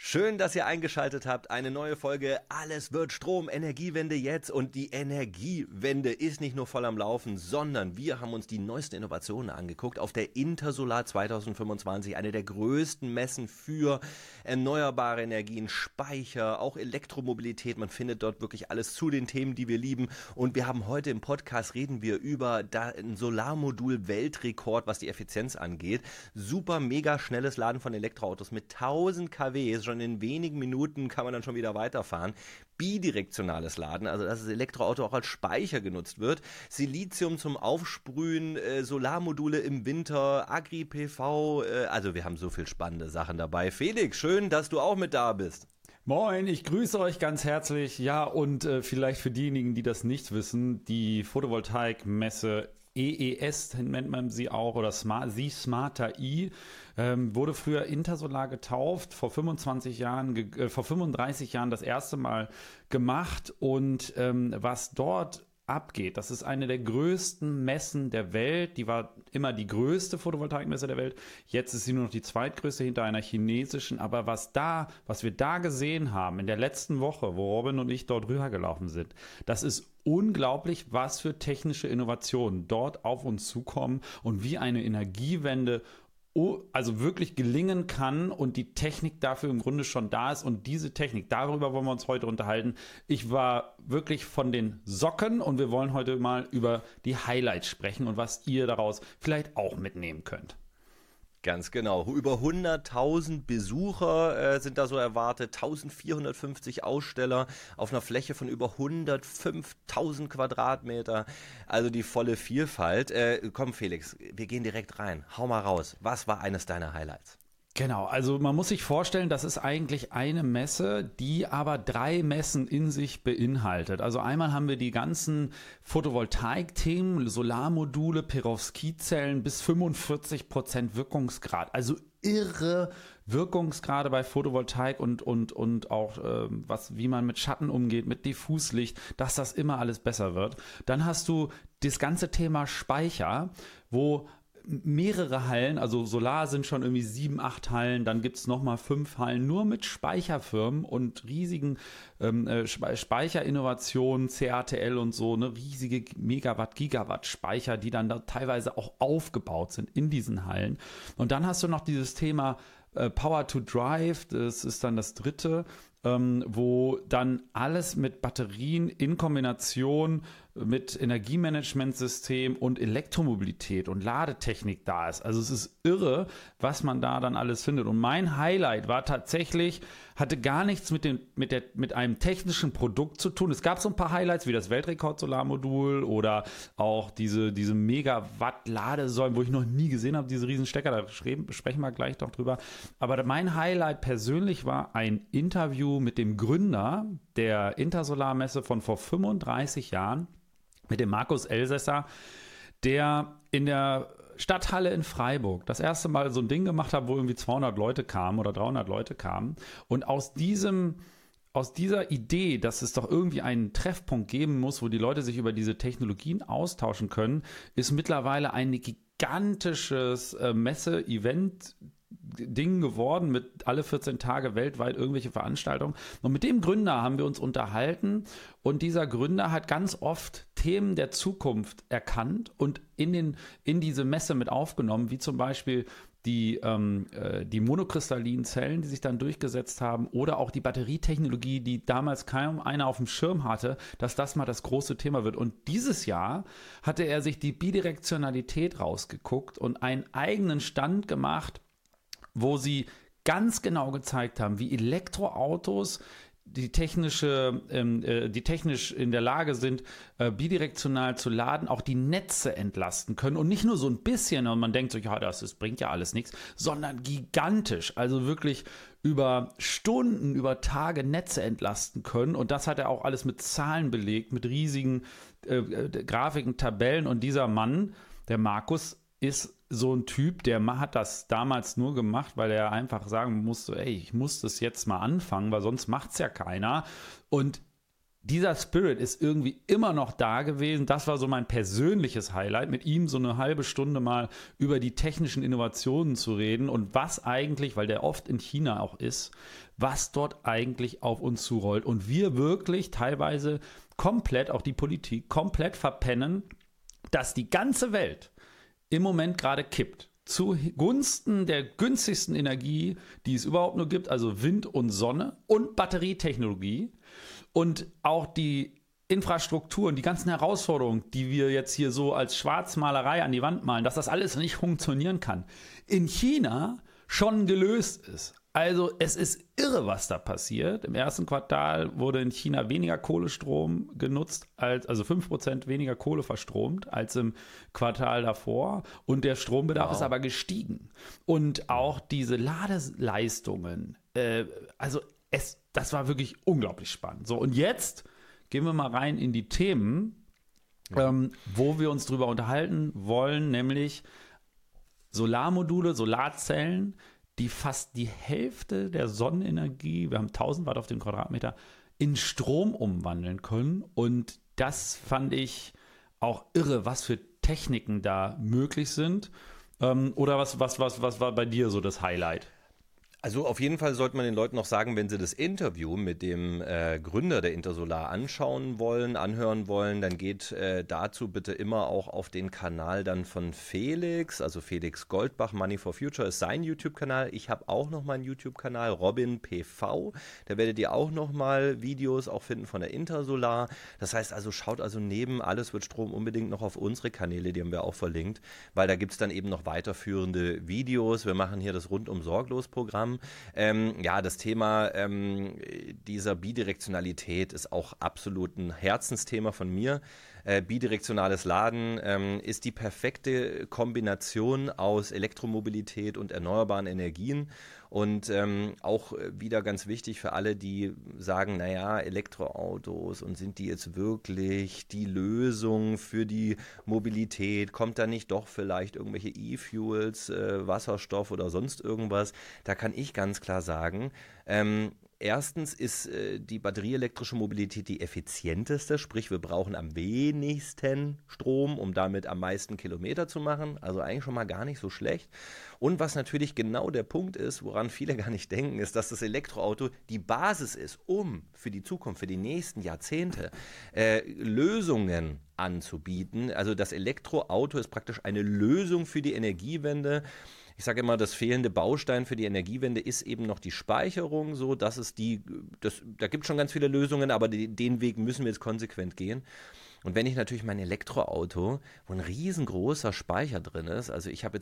Schön, dass ihr eingeschaltet habt. Eine neue Folge. Alles wird Strom, Energiewende jetzt. Und die Energiewende ist nicht nur voll am Laufen, sondern wir haben uns die neuesten Innovationen angeguckt auf der Intersolar 2025. Eine der größten Messen für erneuerbare Energien, Speicher, auch Elektromobilität. Man findet dort wirklich alles zu den Themen, die wir lieben. Und wir haben heute im Podcast, reden wir über ein Solarmodul-Weltrekord, was die Effizienz angeht. Super, mega schnelles Laden von Elektroautos mit 1000 kW. Schon in wenigen Minuten kann man dann schon wieder weiterfahren. Bidirektionales Laden, also dass das Elektroauto auch als Speicher genutzt wird. Silizium zum Aufsprühen, Solarmodule im Winter, Agri-PV, also wir haben so viel spannende Sachen dabei. Felix, schön, dass du auch mit da bist. Moin, ich grüße euch ganz herzlich. Ja, und vielleicht für diejenigen, die das nicht wissen, die Photovoltaikmesse EES nennt man sie auch, oder Smarter I, wurde früher Intersolar getauft, vor 35 Jahren das erste Mal gemacht. Und was dort abgeht, das ist eine der größten Messen der Welt. Die war immer die größte Photovoltaikmesse der Welt. Jetzt ist sie nur noch die zweitgrößte hinter einer chinesischen. Aber was wir da gesehen haben in der letzten Woche, wo Robin und ich dort rübergelaufen sind, das ist unglaublich, was für technische Innovationen dort auf uns zukommen und wie eine Energiewende also wirklich gelingen kann und die Technik dafür im Grunde schon da ist. Und diese Technik, darüber wollen wir uns heute unterhalten. Ich war wirklich von den Socken und wir wollen heute mal über die Highlights sprechen und was ihr daraus vielleicht auch mitnehmen könnt. Ganz genau. Über 100.000 Besucher sind da so erwartet, 1.450 Aussteller auf einer Fläche von über 105.000 Quadratmeter. Also die volle Vielfalt. Komm Felix, wir gehen direkt rein. Hau mal raus. Was war eines deiner Highlights? Genau, also man muss sich vorstellen, das ist eigentlich eine Messe, die aber 3 Messen in sich beinhaltet. Also einmal haben wir die ganzen Photovoltaik-Themen, Solarmodule, Perovskit-Zellen bis 45% Wirkungsgrad. Also irre Wirkungsgrade bei Photovoltaik und auch wie man mit Schatten umgeht, mit Diffuslicht, dass das immer alles besser wird. Dann hast du das ganze Thema Speicher, wo mehrere Hallen, also Solar sind schon irgendwie 7, 8 Hallen, dann gibt es nochmal 5 Hallen nur mit Speicherfirmen und riesigen Speicherinnovationen, CATL und so, ne, riesige Megawatt, Gigawatt Speicher, die dann da teilweise auch aufgebaut sind in diesen Hallen. Und dann hast du noch dieses Thema Power to Drive, das ist dann das dritte, wo dann alles mit Batterien in Kombination mit Energiemanagementsystem und Elektromobilität und Ladetechnik da ist. Also es ist irre, was man da dann alles findet. Und mein Highlight war tatsächlich, hatte gar nichts mit einem technischen Produkt zu tun. Es gab so ein paar Highlights wie das Weltrekord-Solarmodul oder auch diese Megawatt-Ladesäulen, wo ich noch nie gesehen habe, diese riesen Stecker, da sprechen wir gleich noch drüber. Aber mein Highlight persönlich war ein Interview mit dem Gründer der Intersolar-Messe von vor 35 Jahren, mit dem Markus Elsässer, der in der Stadthalle in Freiburg das erste Mal so ein Ding gemacht hat, wo irgendwie 200 Leute kamen oder 300 Leute kamen. Und aus dieser Idee, dass es doch irgendwie einen Treffpunkt geben muss, wo die Leute sich über diese Technologien austauschen können, ist mittlerweile ein gigantisches Messe-Event Ding geworden, mit alle 14 Tage weltweit irgendwelche Veranstaltungen. Und mit dem Gründer haben wir uns unterhalten und dieser Gründer hat ganz oft Themen der Zukunft erkannt und in diese Messe mit aufgenommen, wie zum Beispiel die monokristallinen Zellen, die sich dann durchgesetzt haben, oder auch die Batterietechnologie, die damals kaum einer auf dem Schirm hatte, dass das mal das große Thema wird. Und dieses Jahr hatte er sich die Bidirektionalität rausgeguckt und einen eigenen Stand gemacht, wo sie ganz genau gezeigt haben, wie Elektroautos, die technisch in der Lage sind, bidirektional zu laden, auch die Netze entlasten können. Und nicht nur so ein bisschen, und man denkt so, ja, das bringt ja alles nichts, sondern gigantisch, also wirklich über Stunden, über Tage Netze entlasten können. Und das hat er auch alles mit Zahlen belegt, mit riesigen Grafiken, Tabellen. Und dieser Mann, der Markus, ist so ein Typ, der hat das damals nur gemacht, weil er einfach sagen musste, ey, ich muss das jetzt mal anfangen, weil sonst macht's ja keiner. Und dieser Spirit ist irgendwie immer noch da gewesen. Das war so mein persönliches Highlight, mit ihm so eine halbe Stunde mal über die technischen Innovationen zu reden und was eigentlich, weil der oft in China auch ist, was dort eigentlich auf uns zurollt. Und wir wirklich teilweise komplett, auch die Politik, komplett verpennen, dass die ganze Welt im Moment gerade kippt. Zugunsten der günstigsten Energie, die es überhaupt nur gibt, also Wind und Sonne und Batterietechnologie. Und auch die Infrastruktur und die ganzen Herausforderungen, die wir jetzt hier so als Schwarzmalerei an die Wand malen, dass das alles nicht funktionieren kann, in China schon gelöst ist. Also es ist irre, was da passiert. Im ersten Quartal wurde in China weniger Kohlestrom genutzt, also 5% weniger Kohle verstromt als im Quartal davor. Und der Strombedarf ist aber gestiegen. Und auch diese Ladeleistungen, das war wirklich unglaublich spannend. So, und jetzt gehen wir mal rein in die Themen, wo wir uns drüber unterhalten wollen, nämlich Solarmodule, Solarzellen, die fast die Hälfte der Sonnenenergie, wir haben 1000 Watt auf den Quadratmeter, in Strom umwandeln können. Und das fand ich auch irre, was für Techniken da möglich sind. Oder was war bei dir so das Highlight? Also auf jeden Fall sollte man den Leuten noch sagen, wenn sie das Interview mit dem Gründer der Intersolar anhören wollen, dann geht dazu bitte immer auch auf den Kanal dann von Felix, also Felix Goldbach, Money for Future ist sein YouTube-Kanal. Ich habe auch noch meinen YouTube-Kanal, Robin PV. Da werdet ihr auch noch mal Videos auch finden von der Intersolar. Das heißt also, schaut also neben Alles wird Strom unbedingt noch auf unsere Kanäle, die haben wir auch verlinkt, weil da gibt es dann eben noch weiterführende Videos. Wir machen hier das Rundum-Sorglos-Programm. Das Thema dieser Bidirektionalität ist auch absolut ein Herzensthema von mir. Bidirektionales Laden ist die perfekte Kombination aus Elektromobilität und erneuerbaren Energien. Und auch wieder ganz wichtig für alle, die sagen, naja, Elektroautos und sind die jetzt wirklich die Lösung für die Mobilität? Kommt da nicht doch vielleicht irgendwelche E-Fuels, Wasserstoff oder sonst irgendwas? Da kann ich ganz klar sagen, erstens ist die batterieelektrische Mobilität die effizienteste, sprich wir brauchen am wenigsten Strom, um damit am meisten Kilometer zu machen, also eigentlich schon mal gar nicht so schlecht. Und was natürlich genau der Punkt ist, woran viele gar nicht denken, ist, dass das Elektroauto die Basis ist, um für die Zukunft, für die nächsten Jahrzehnte Lösungen anzubieten. Also das Elektroauto ist praktisch eine Lösung für die Energiewende. Ich sage immer, das fehlende Baustein für die Energiewende ist eben noch die Speicherung. So, da gibt es schon ganz viele Lösungen, aber den Weg müssen wir jetzt konsequent gehen. Und wenn ich natürlich mein Elektroauto, wo ein riesengroßer Speicher drin ist, also ich habe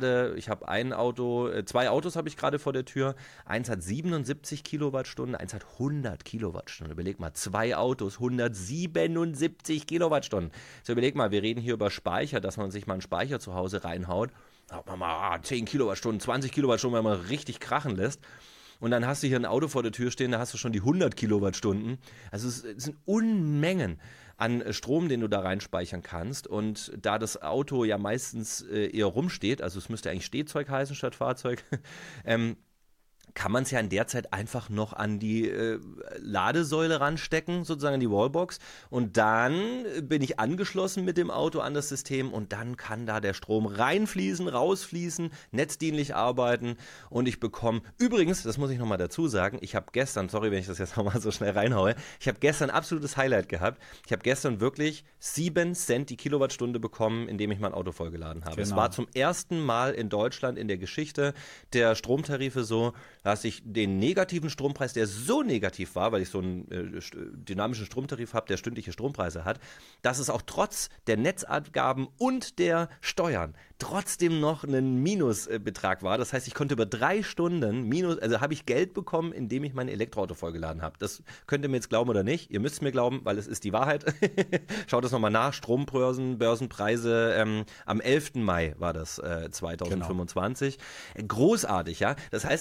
zwei Autos habe ich gerade vor der Tür, eins hat 77 Kilowattstunden, eins hat 100 Kilowattstunden. Überleg mal, zwei Autos, 177 Kilowattstunden. So, überleg mal, wir reden hier über Speicher, dass man sich mal einen Speicher zu Hause reinhaut, hat man mal 10 Kilowattstunden, 20 Kilowattstunden, wenn man richtig krachen lässt. Und dann hast du hier ein Auto vor der Tür stehen, da hast du schon die 100 Kilowattstunden. Also es sind Unmengen an Strom, den du da reinspeichern kannst. Und da das Auto ja meistens eher rumsteht, also es müsste eigentlich Stehzeug heißen statt Fahrzeug, kann man es ja in der Zeit einfach noch an die Ladesäule ranstecken, sozusagen an die Wallbox. Und dann bin ich angeschlossen mit dem Auto an das System und dann kann da der Strom reinfließen, rausfließen, netzdienlich arbeiten und ich bekomme, übrigens, das muss ich nochmal dazu sagen, ich habe gestern, sorry, wenn ich das jetzt nochmal so schnell reinhaue, ich habe gestern ein absolutes Highlight gehabt. Ich habe gestern wirklich 7 Cent die Kilowattstunde bekommen, indem ich mein Auto vollgeladen habe. Genau. Es war zum ersten Mal in Deutschland in der Geschichte der Stromtarife so, dass ich den negativen Strompreis, der so negativ war, weil ich so einen dynamischen Stromtarif habe, der stündliche Strompreise hat, dass es auch trotz der Netzabgaben und der Steuern trotzdem noch ein Minusbetrag war. Das heißt, ich konnte über 3 Stunden habe ich Geld bekommen, indem ich mein Elektroauto vollgeladen habe. Das könnt ihr mir jetzt glauben oder nicht. Ihr müsst es mir glauben, weil es ist die Wahrheit. Schaut das nochmal nach. Börsenpreise am 11. Mai war das 2025. Genau. Großartig, ja. Das heißt also,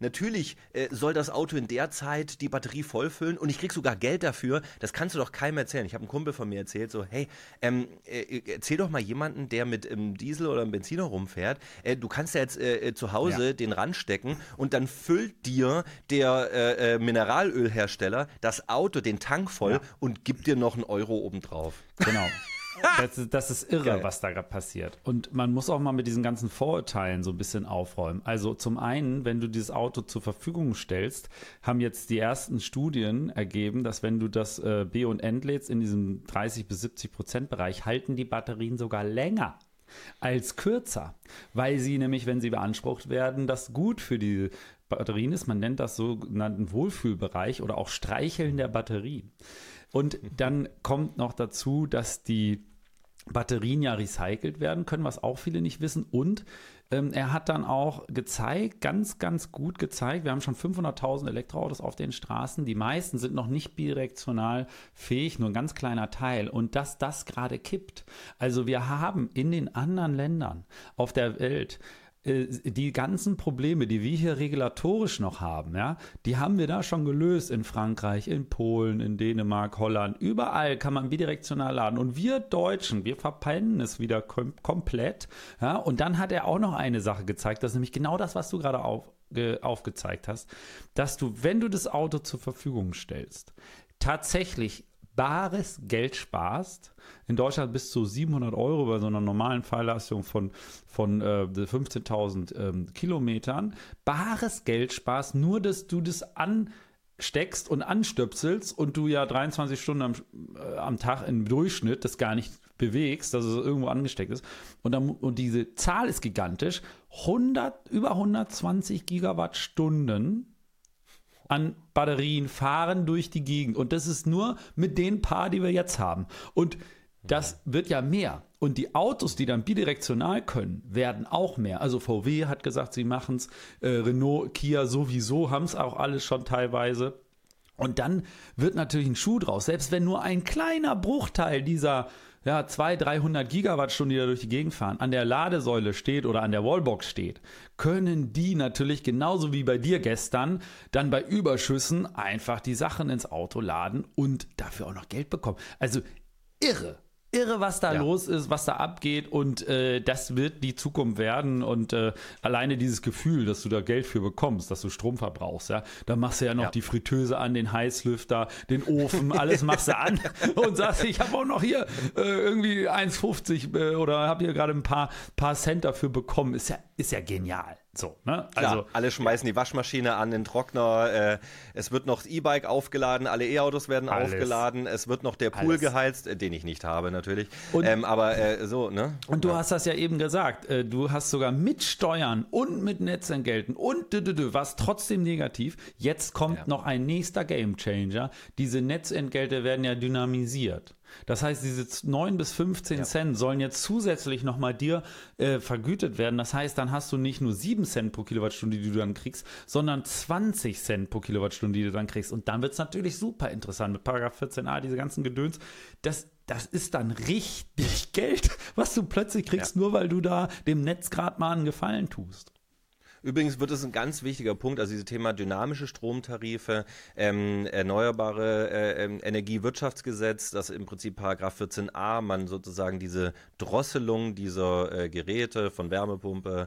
natürlich soll das Auto in der Zeit die Batterie vollfüllen und ich krieg sogar Geld dafür. Das kannst du doch keinem erzählen. Ich habe einen Kumpel von mir erzählt, so, hey, erzähl doch mal jemanden, der mit Diesel oder einem Benziner rumfährt, du kannst ja jetzt zu Hause den ranstecken und dann füllt dir der Mineralölhersteller das Auto, den Tank voll und gibt dir noch einen Euro obendrauf. Genau. Das ist irre, geil, was da gerade passiert. Und man muss auch mal mit diesen ganzen Vorurteilen so ein bisschen aufräumen. Also zum einen, wenn du dieses Auto zur Verfügung stellst, haben jetzt die ersten Studien ergeben, dass wenn du das B- und entlädst in diesem 30-70% Bereich, halten die Batterien sogar länger als kürzer, weil sie nämlich, wenn sie beansprucht werden, das gut für die Batterien ist. Man nennt das sogenannten Wohlfühlbereich oder auch Streicheln der Batterien. Und dann kommt noch dazu, dass die Batterien ja recycelt werden können, was auch viele nicht wissen. Und er hat dann auch gezeigt, ganz, ganz gut gezeigt, wir haben schon 500.000 Elektroautos auf den Straßen. Die meisten sind noch nicht bidirektional fähig, nur ein ganz kleiner Teil. Und dass das gerade kippt. Also wir haben in den anderen Ländern auf der Welt die ganzen Probleme, die wir hier regulatorisch noch haben, ja, die haben wir da schon gelöst in Frankreich, in Polen, in Dänemark, Holland. Überall kann man bidirektional laden. Und wir Deutschen, wir verpennen es wieder komplett. Ja, und dann hat er auch noch eine Sache gezeigt, das ist nämlich genau das, was du gerade aufgezeigt hast, dass du, wenn du das Auto zur Verfügung stellst, tatsächlich bares Geld sparst. In Deutschland bis zu 700 Euro bei so einer normalen Fahrleistung von 15.000 Kilometern. Bares Geld sparst, nur dass du das ansteckst und anstöpselst und du ja 23 Stunden am Tag im Durchschnitt das gar nicht bewegst, dass es irgendwo angesteckt ist. Und diese Zahl ist gigantisch. Über 120 Gigawattstunden an Batterien fahren durch die Gegend. Und das ist nur mit den paar, die wir jetzt haben. Und das wird ja mehr. Und die Autos, die dann bidirektional können, werden auch mehr. Also VW hat gesagt, sie machen es. Renault, Kia sowieso haben es auch alles schon teilweise. Und dann wird natürlich ein Schuh draus. Selbst wenn nur ein kleiner Bruchteil dieser 200-300 Gigawattstunden, die da durch die Gegend fahren, an der Ladesäule steht oder an der Wallbox steht, können die natürlich genauso wie bei dir gestern dann bei Überschüssen einfach die Sachen ins Auto laden und dafür auch noch Geld bekommen. Also irre, was da los ist, was da abgeht und das wird die Zukunft werden und alleine dieses Gefühl, dass du da Geld für bekommst, dass du Strom verbrauchst, ja, dann machst du ja noch die Fritteuse an, den Heißlüfter, den Ofen, alles machst du an und sagst, ich habe auch noch hier irgendwie 1,50 oder habe hier gerade ein paar Cent dafür bekommen, ist ja genial. So, ne? Klar, also alle schmeißen die Waschmaschine an, den Trockner, es wird noch das E-Bike aufgeladen, alle E-Autos werden aufgeladen, es wird noch der Pool geheizt, den ich nicht habe natürlich, aber so, ne? Und du hast das ja eben gesagt, du hast sogar mit Steuern und mit Netzentgelten und was trotzdem negativ. Jetzt kommt noch ein nächster Gamechanger. Diese Netzentgelte werden ja dynamisiert. Das heißt, diese 9 bis 15 Cent sollen jetzt zusätzlich nochmal dir vergütet werden. Das heißt, dann hast du nicht nur 7 Cent pro Kilowattstunde, die du dann kriegst, sondern 20 Cent pro Kilowattstunde, die du dann kriegst. Und dann wird es natürlich super interessant mit Paragraph 14a, diese ganzen Gedöns. Das ist dann richtig Geld, was du plötzlich kriegst, nur weil du da dem Netz gerade mal einen Gefallen tust. Übrigens wird es ein ganz wichtiger Punkt, also dieses Thema dynamische Stromtarife, erneuerbare Energiewirtschaftsgesetz, das im Prinzip Paragraph 14a, man sozusagen diese Drosselung dieser Geräte von Wärmepumpe,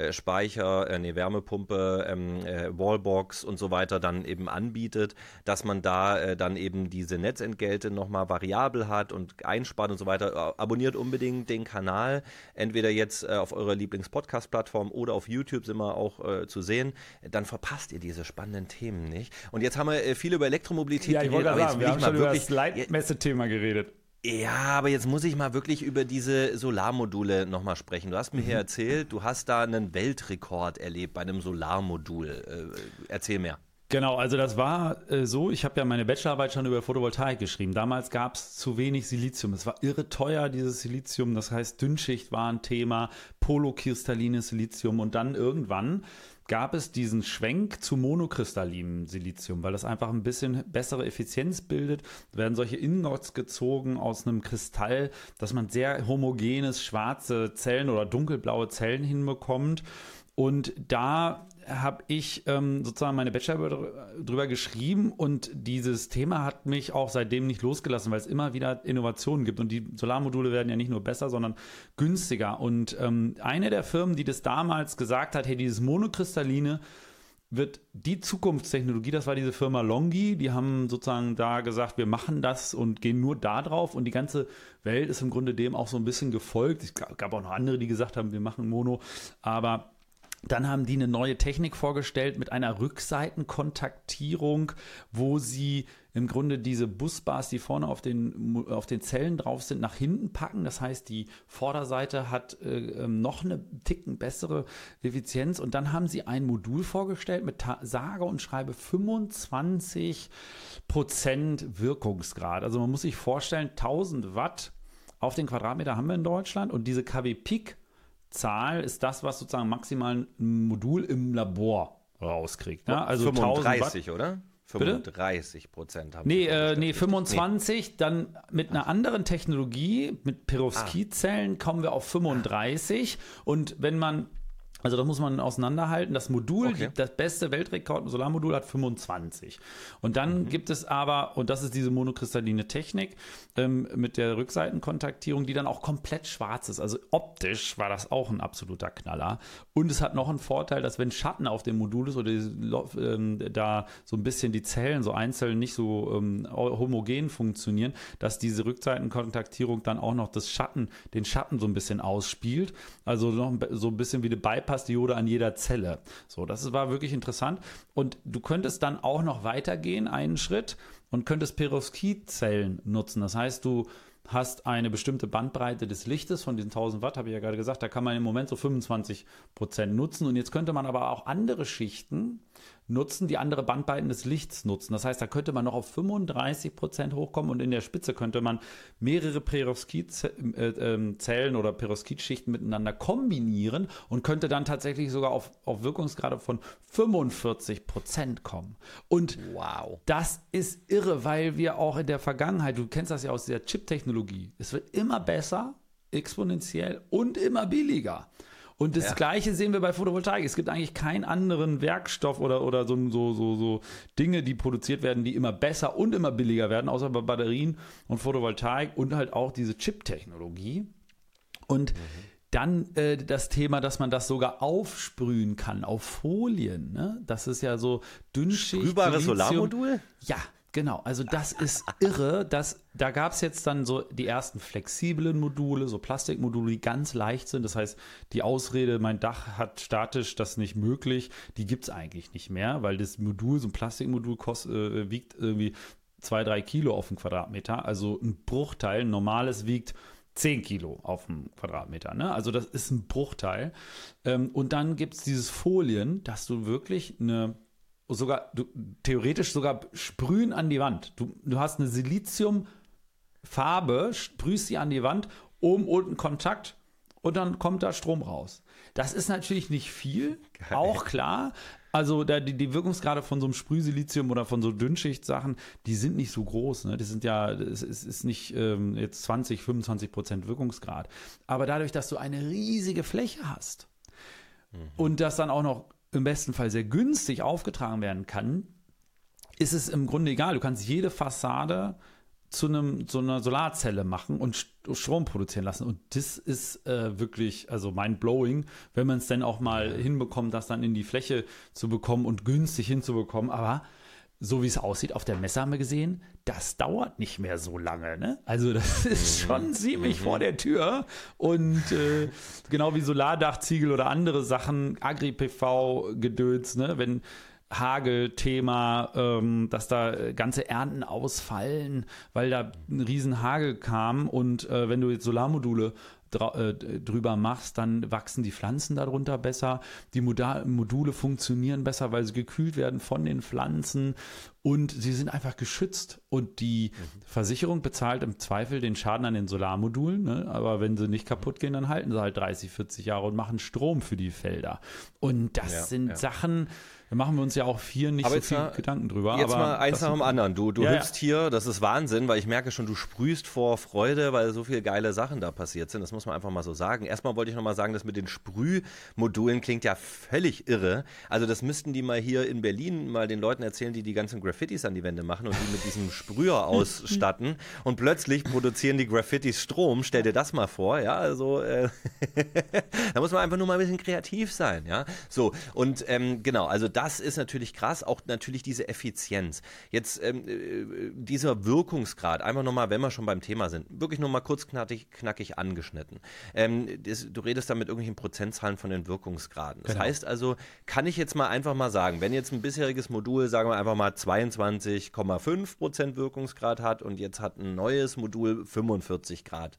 Wärmepumpe, Wallbox und so weiter dann eben anbietet, dass man da dann eben diese Netzentgelte nochmal variabel hat und einspart und so weiter. Abonniert unbedingt den Kanal, entweder jetzt auf eurer Lieblings-Podcast-Plattform oder auf YouTube sind wir auch zu sehen, dann verpasst ihr diese spannenden Themen nicht. Und jetzt haben wir viel über Elektromobilität geredet. Ja, ich wollte gerade sagen, wir haben schon über das Leitmesse-Thema geredet. Ja, aber jetzt muss ich mal wirklich über diese Solarmodule nochmal sprechen. Du hast mir hier erzählt, du hast da einen Weltrekord erlebt bei einem Solarmodul. Erzähl mehr. Genau, also das war so, ich habe ja meine Bachelorarbeit schon über Photovoltaik geschrieben. Damals gab es zu wenig Silizium. Es war irre teuer, dieses Silizium. Das heißt, Dünnschicht war ein Thema, polokristallines Silizium. Und dann irgendwann gab es diesen Schwenk zu monokristallinem Silizium, weil das einfach ein bisschen bessere Effizienz bildet. Da werden solche Ingots gezogen aus einem Kristall, dass man sehr homogenes schwarze Zellen oder dunkelblaue Zellen hinbekommt. Und da habe ich sozusagen meine Bachelorarbeit drüber geschrieben und dieses Thema hat mich auch seitdem nicht losgelassen, weil es immer wieder Innovationen gibt und die Solarmodule werden ja nicht nur besser, sondern günstiger. Und eine der Firmen, die das damals gesagt hat, hey, dieses monokristalline wird die Zukunftstechnologie, das war diese Firma Longi, die haben sozusagen da gesagt, wir machen das und gehen nur da drauf und die ganze Welt ist im Grunde dem auch so ein bisschen gefolgt. Es gab auch noch andere, die gesagt haben, wir machen Mono, aber dann haben die eine neue Technik vorgestellt mit einer Rückseitenkontaktierung, wo sie im Grunde diese Busbars, die vorne auf den Zellen drauf sind, nach hinten packen. Das heißt, die Vorderseite hat noch eine Ticken bessere Effizienz. Und dann haben sie ein Modul vorgestellt mit sage und schreibe 25% Wirkungsgrad. Also man muss sich vorstellen, 1000 Watt auf den Quadratmeter haben wir in Deutschland und diese kW-Peak Zahl ist das, was sozusagen maximal ein Modul im Labor rauskriegt. Ne? Also 35, oder? 35% haben Nee, 25, dann mit einer anderen Technologie, mit Perovskit-Zellen kommen wir auf 35 und wenn man, also das muss man auseinanderhalten, das Modul, das beste Weltrekord Solarmodul hat 25 und dann gibt es aber, und das ist diese monokristalline Technik mit der Rückseitenkontaktierung, die dann auch komplett schwarz ist, also optisch war das auch ein absoluter Knaller und es hat noch einen Vorteil, dass wenn Schatten auf dem Modul ist oder da so ein bisschen die Zellen so einzeln nicht so homogen funktionieren, dass diese Rückseitenkontaktierung dann auch noch den Schatten so ein bisschen ausspielt, also noch so ein bisschen wie eine Bypass-Diode an jeder Zelle. So, das war wirklich interessant. Und du könntest dann auch noch weitergehen, einen Schritt, und könntest Perovskit-Zellen nutzen. Das heißt, du hast eine bestimmte Bandbreite des Lichtes von diesen 1000 Watt, habe ich ja gerade gesagt, da kann man im Moment so 25% nutzen. Und jetzt könnte man aber auch andere Schichten nutzen, die andere Bandbreiten des Lichts nutzen. Das heißt, da könnte man noch auf 35% hochkommen und in der Spitze könnte man mehrere Perovskit-Zellen oder Perovskit-Schichten miteinander kombinieren und könnte dann tatsächlich sogar auf Wirkungsgrade von 45% kommen. Und das ist irre, weil wir auch in der Vergangenheit, du kennst das ja aus der Chip-Technologie, es wird immer besser, exponentiell und immer billiger. Und das Gleiche sehen wir bei Photovoltaik. Es gibt eigentlich keinen anderen Werkstoff oder so Dinge, die produziert werden, die immer besser und immer billiger werden, außer bei Batterien und Photovoltaik und halt auch diese Chip-Technologie. Und dann das Thema, dass man das sogar aufsprühen kann auf Folien. Ne? Das ist ja so Dünnschicht. Sprühbares Solarmodul? Ja. Genau, also das ist irre. Da gab es jetzt dann so die ersten flexiblen Module, so Plastikmodule, die ganz leicht sind. Das heißt, die Ausrede, mein Dach hat statisch das nicht möglich, die gibt es eigentlich nicht mehr, weil das Modul, so ein Plastikmodul wiegt irgendwie 2-3 Kilo auf dem Quadratmeter. Also ein Bruchteil, ein normales wiegt 10 Kilo auf dem Quadratmeter. Ne? Also das ist ein Bruchteil. Und dann gibt es dieses Folien, dass du wirklich theoretisch sogar sprühen an die Wand. Du hast eine Siliziumfarbe, sprühst sie an die Wand, oben unten Kontakt und dann kommt da Strom raus. Das ist natürlich nicht viel, auch klar. Also die Wirkungsgrade von so einem Sprühsilizium oder von so Dünnschichtsachen, die sind nicht so groß. Ne? Das ist nicht jetzt 20-25% Wirkungsgrad. Aber dadurch, dass du eine riesige Fläche hast und das dann auch noch im besten Fall sehr günstig aufgetragen werden kann, ist es im Grunde egal. Du kannst jede Fassade zu einer Solarzelle machen und Strom produzieren lassen. Und das ist wirklich, also mind-blowing, wenn man es dann auch mal hinbekommt, das dann in die Fläche zu bekommen und günstig hinzubekommen. Aber so wie es aussieht, auf der Messe haben wir gesehen, das dauert nicht mehr so lange. Ne? Also das ist schon ziemlich vor der Tür. Und genau wie Solardachziegel oder andere Sachen, Agri-PV-Gedöns, ne? Wenn Hagel-Thema, dass da ganze Ernten ausfallen, weil da ein riesen Hagel kam. Und wenn du jetzt Solarmodule drüber machst, dann wachsen die Pflanzen darunter besser, die Module funktionieren besser, weil sie gekühlt werden von den Pflanzen und sie sind einfach geschützt und die Versicherung bezahlt im Zweifel den Schaden an den Solarmodulen, ne? Aber wenn sie nicht kaputt gehen, dann halten sie halt 30, 40 Jahre und machen Strom für die Felder und das sind Sachen, Da machen wir uns ja auch nicht aber so viel Gedanken drüber. Jetzt aber mal eins nach dem anderen. Du hüpfst hier, das ist Wahnsinn, weil ich merke schon, du sprühst vor Freude, weil so viele geile Sachen da passiert sind. Das muss man einfach mal so sagen. Erstmal wollte ich nochmal sagen, das mit den Sprühmodulen klingt ja völlig irre. Also das müssten die mal hier in Berlin mal den Leuten erzählen, die ganzen Graffitis an die Wände machen und die mit diesem Sprüher ausstatten. Und plötzlich produzieren die Graffitis Strom. Stell dir das mal vor, ja, also da muss man einfach nur mal ein bisschen kreativ sein, ja. So, und genau, also das ist natürlich krass, auch natürlich diese Effizienz. Jetzt dieser Wirkungsgrad, einfach nochmal, wenn wir schon beim Thema sind, wirklich nur mal kurz knackig angeschnitten. Du redest da mit irgendwelchen Prozentzahlen von den Wirkungsgraden. Das heißt also, kann ich jetzt mal einfach mal sagen, wenn jetzt ein bisheriges Modul, sagen wir einfach mal 22,5% Wirkungsgrad hat und jetzt hat ein neues Modul 45%.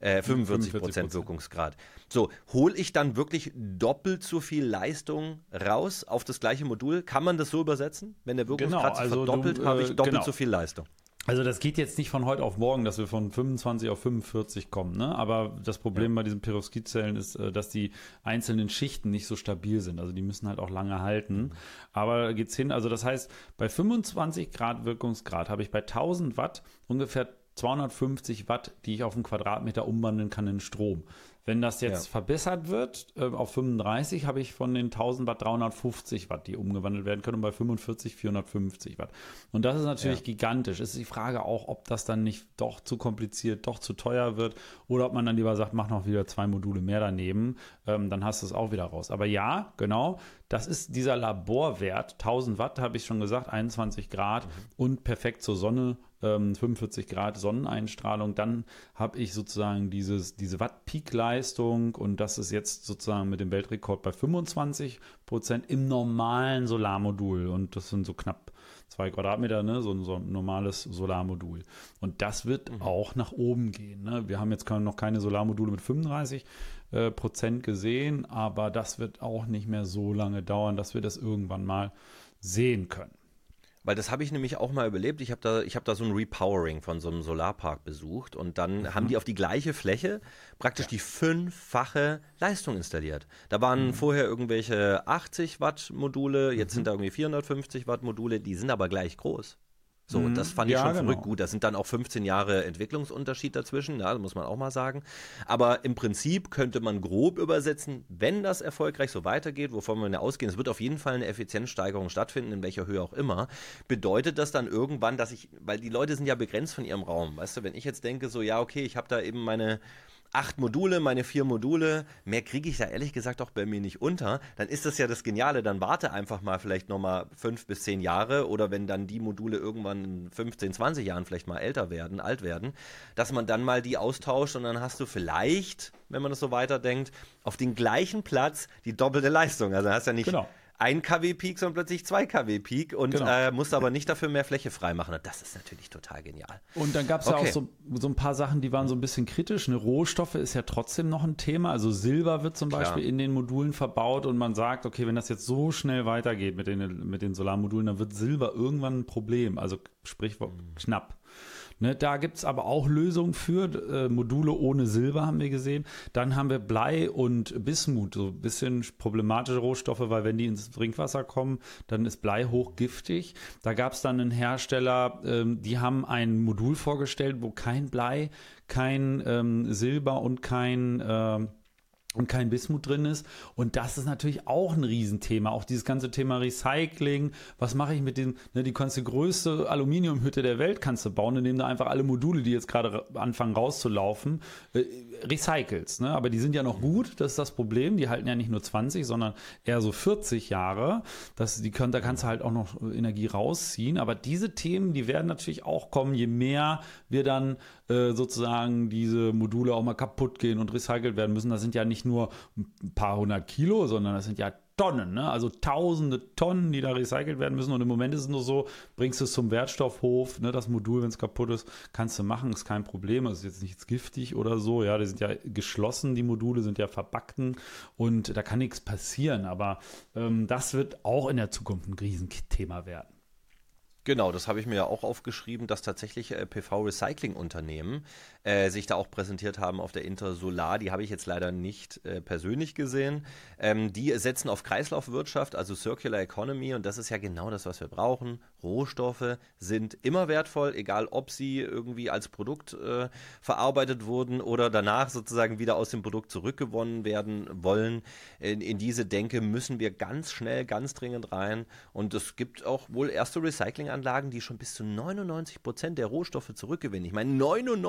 45% Wirkungsgrad. So, hole ich dann wirklich doppelt so viel Leistung raus auf das gleiche Modul? Kann man das so übersetzen? Wenn der Wirkungsgrad sich verdoppelt, habe ich doppelt so viel Leistung. Also das geht jetzt nicht von heute auf morgen, dass wir von 25 auf 45 kommen, ne? Aber das Problem bei diesen Perovskitzellen ist, dass die einzelnen Schichten nicht so stabil sind. Also die müssen halt auch lange halten. Aber da geht's hin. Also das heißt, bei 25 Grad Wirkungsgrad habe ich bei 1000 Watt ungefähr 250 Watt, die ich auf einen Quadratmeter umwandeln kann in Strom. Wenn das jetzt verbessert wird, auf 35 habe ich von den 1000 Watt 350 Watt, die umgewandelt werden können, und bei 45 450 Watt. Und das ist natürlich gigantisch. Es ist die Frage auch, ob das dann nicht doch zu kompliziert, doch zu teuer wird oder ob man dann lieber sagt, mach noch wieder 2 Module mehr daneben, dann hast du es auch wieder raus. Aber ja, genau, das ist dieser Laborwert, 1000 Watt, habe ich schon gesagt, 21 Grad und perfekt zur Sonne, 45 Grad Sonneneinstrahlung, dann habe ich sozusagen diese Watt-Peak-Leistung, und das ist jetzt sozusagen mit dem Weltrekord bei 25% im normalen Solarmodul, und das sind so knapp 2 Quadratmeter, ne? so ein normales Solarmodul. Und das wird auch nach oben gehen. Ne? Wir haben jetzt noch keine Solarmodule mit 35% gesehen, aber das wird auch nicht mehr so lange dauern, dass wir das irgendwann mal sehen können. Weil das habe ich nämlich auch mal überlebt. Ich habe da so ein Repowering von so einem Solarpark besucht, und dann haben die auf die gleiche Fläche praktisch die 5-fache Leistung installiert. Da waren vorher irgendwelche 80 Watt Module, jetzt sind da irgendwie 450 Watt Module, die sind aber gleich groß. So, das fand ich schon verrückt gut. Da sind dann auch 15 Jahre Entwicklungsunterschied dazwischen, ja, das muss man auch mal sagen. Aber im Prinzip könnte man grob übersetzen, wenn das erfolgreich so weitergeht, wovon wir ausgehen, es wird auf jeden Fall eine Effizienzsteigerung stattfinden, in welcher Höhe auch immer, bedeutet das dann irgendwann, weil die Leute sind ja begrenzt von ihrem Raum. Weißt du, wenn ich jetzt denke, so, ja, okay, ich habe da eben meine 8 Module, meine 4 Module, mehr kriege ich da ehrlich gesagt auch bei mir nicht unter, dann ist das ja das Geniale, dann warte einfach mal vielleicht nochmal 5 bis 10 Jahre, oder wenn dann die Module irgendwann in 15, 20 Jahren vielleicht mal alt werden, dass man dann mal die austauscht, und dann hast du vielleicht, wenn man das so weiterdenkt, auf den gleichen Platz die doppelte Leistung. Also hast ja nicht 1 kW Peak, sondern plötzlich 2 kW Peak, und musst aber nicht dafür mehr Fläche freimachen. Das ist natürlich total genial. Und dann gab es ja auch so ein paar Sachen, die waren so ein bisschen kritisch. Eine Rohstoffe ist ja trotzdem noch ein Thema. Also Silber wird zum Beispiel in den Modulen verbaut, und man sagt, okay, wenn das jetzt so schnell weitergeht mit den Solarmodulen, dann wird Silber irgendwann ein Problem. Also Sprichwort knapp. Ne, da gibt es aber auch Lösungen für Module ohne Silber, haben wir gesehen. Dann haben wir Blei und Bismut, so ein bisschen problematische Rohstoffe, weil wenn die ins Trinkwasser kommen, dann ist Blei hochgiftig. Da gab es dann einen Hersteller, die haben ein Modul vorgestellt, wo kein Blei, kein Silber und kein Bismut drin ist. Und das ist natürlich auch ein Riesenthema. Auch dieses ganze Thema Recycling. Was mache ich mit dem, die kannst du größte Aluminiumhütte der Welt kannst du bauen, indem du einfach alle Module, die jetzt gerade anfangen rauszulaufen, recycelst. Ne? Aber die sind ja noch gut, das ist das Problem. Die halten ja nicht nur 20, sondern eher so 40 Jahre. Da kannst du halt auch noch Energie rausziehen. Aber diese Themen, die werden natürlich auch kommen, je mehr wir dann sozusagen diese Module auch mal kaputt gehen und recycelt werden müssen. Das sind ja nicht nur ein paar 100 Kilo, sondern das sind ja Tonnen, ne? Also tausende Tonnen, die da recycelt werden müssen. Und im Moment ist es nur so, bringst du es zum Wertstoffhof, ne? Das Modul, wenn es kaputt ist, kannst du machen, ist kein Problem. Es ist jetzt nicht giftig oder so. Ja, die sind ja geschlossen, die Module sind ja verbacken, und da kann nichts passieren. Aber das wird auch in der Zukunft ein Riesenthema werden. Genau, das habe ich mir ja auch aufgeschrieben, dass tatsächlich PV-Recycling-Unternehmen sich da auch präsentiert haben auf der Intersolar. Die habe ich jetzt leider nicht persönlich gesehen. Die setzen auf Kreislaufwirtschaft, also Circular Economy, und das ist ja genau das, was wir brauchen. Rohstoffe sind immer wertvoll, egal ob sie irgendwie als Produkt verarbeitet wurden oder danach sozusagen wieder aus dem Produkt zurückgewonnen werden wollen. In diese Denke müssen wir ganz schnell, ganz dringend rein. Und es gibt auch wohl erste Recyclinganlagen, die schon bis zu 99% der Rohstoffe zurückgewinnen. Ich meine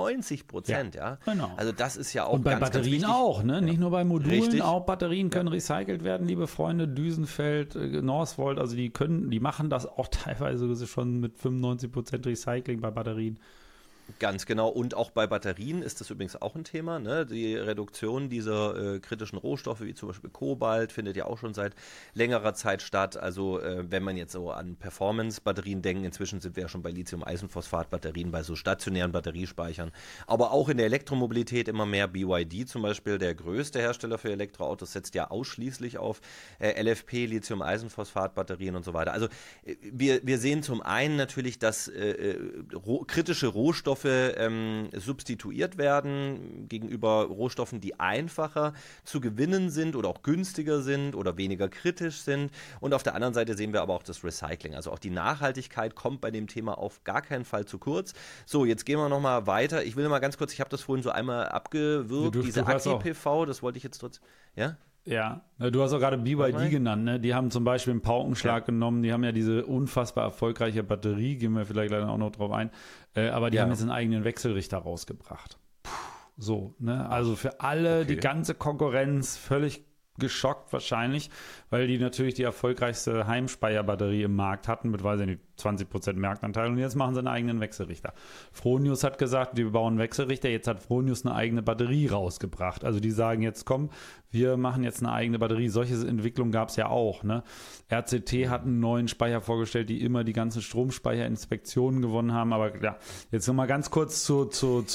99%, ja. Genau. Also das ist ja auch Und bei ganz, ganz Batterien wichtig. auch, ne? Nicht nur bei Modulen, Richtig. auch Batterien können recycelt werden, liebe Freunde. Düsenfeld, Northvolt, also die machen das auch teilweise schon mit 95% Recycling bei Batterien. Ganz genau. Und auch bei Batterien ist das übrigens auch ein Thema. Ne? Die Reduktion dieser kritischen Rohstoffe, wie zum Beispiel Kobalt, findet ja auch schon seit längerer Zeit statt. Also wenn man jetzt so an Performance-Batterien denkt, inzwischen sind wir ja schon bei Lithium-Eisenphosphat-Batterien, bei so stationären Batteriespeichern. Aber auch in der Elektromobilität immer mehr. BYD zum Beispiel, der größte Hersteller für Elektroautos, setzt ja ausschließlich auf LFP, Lithium-Eisenphosphat-Batterien und so weiter. Also wir sehen zum einen natürlich, dass kritische Rohstoffe substituiert werden gegenüber Rohstoffen, die einfacher zu gewinnen sind oder auch günstiger sind oder weniger kritisch sind. Und auf der anderen Seite sehen wir aber auch das Recycling. Also auch die Nachhaltigkeit kommt bei dem Thema auf gar keinen Fall zu kurz. So, jetzt gehen wir nochmal weiter. Ich will mal ganz kurz, ich habe das vorhin so einmal abgewürgt, diese Agri-PV, das wollte ich jetzt trotzdem, ja? Ja, du hast auch gerade BYD genannt, ne? Die haben zum Beispiel einen Paukenschlag genommen, die haben ja diese unfassbar erfolgreiche Batterie, gehen wir vielleicht gleich auch noch drauf ein, aber die haben jetzt einen eigenen Wechselrichter rausgebracht. So, ne? Also für alle, die ganze Konkurrenz völlig geschockt wahrscheinlich, weil die natürlich die erfolgreichste Heimspeicherbatterie im Markt hatten mit, weiß ich nicht, 20% Marktanteil und jetzt machen sie einen eigenen Wechselrichter. Fronius hat gesagt, wir bauen einen Wechselrichter, jetzt hat Fronius eine eigene Batterie rausgebracht. Also die sagen jetzt, komm, wir machen jetzt eine eigene Batterie. Solche Entwicklungen gab es ja auch. Ne? RCT hat einen neuen Speicher vorgestellt, die immer die ganzen Stromspeicherinspektionen gewonnen haben. Aber ja, jetzt nochmal ganz kurz zur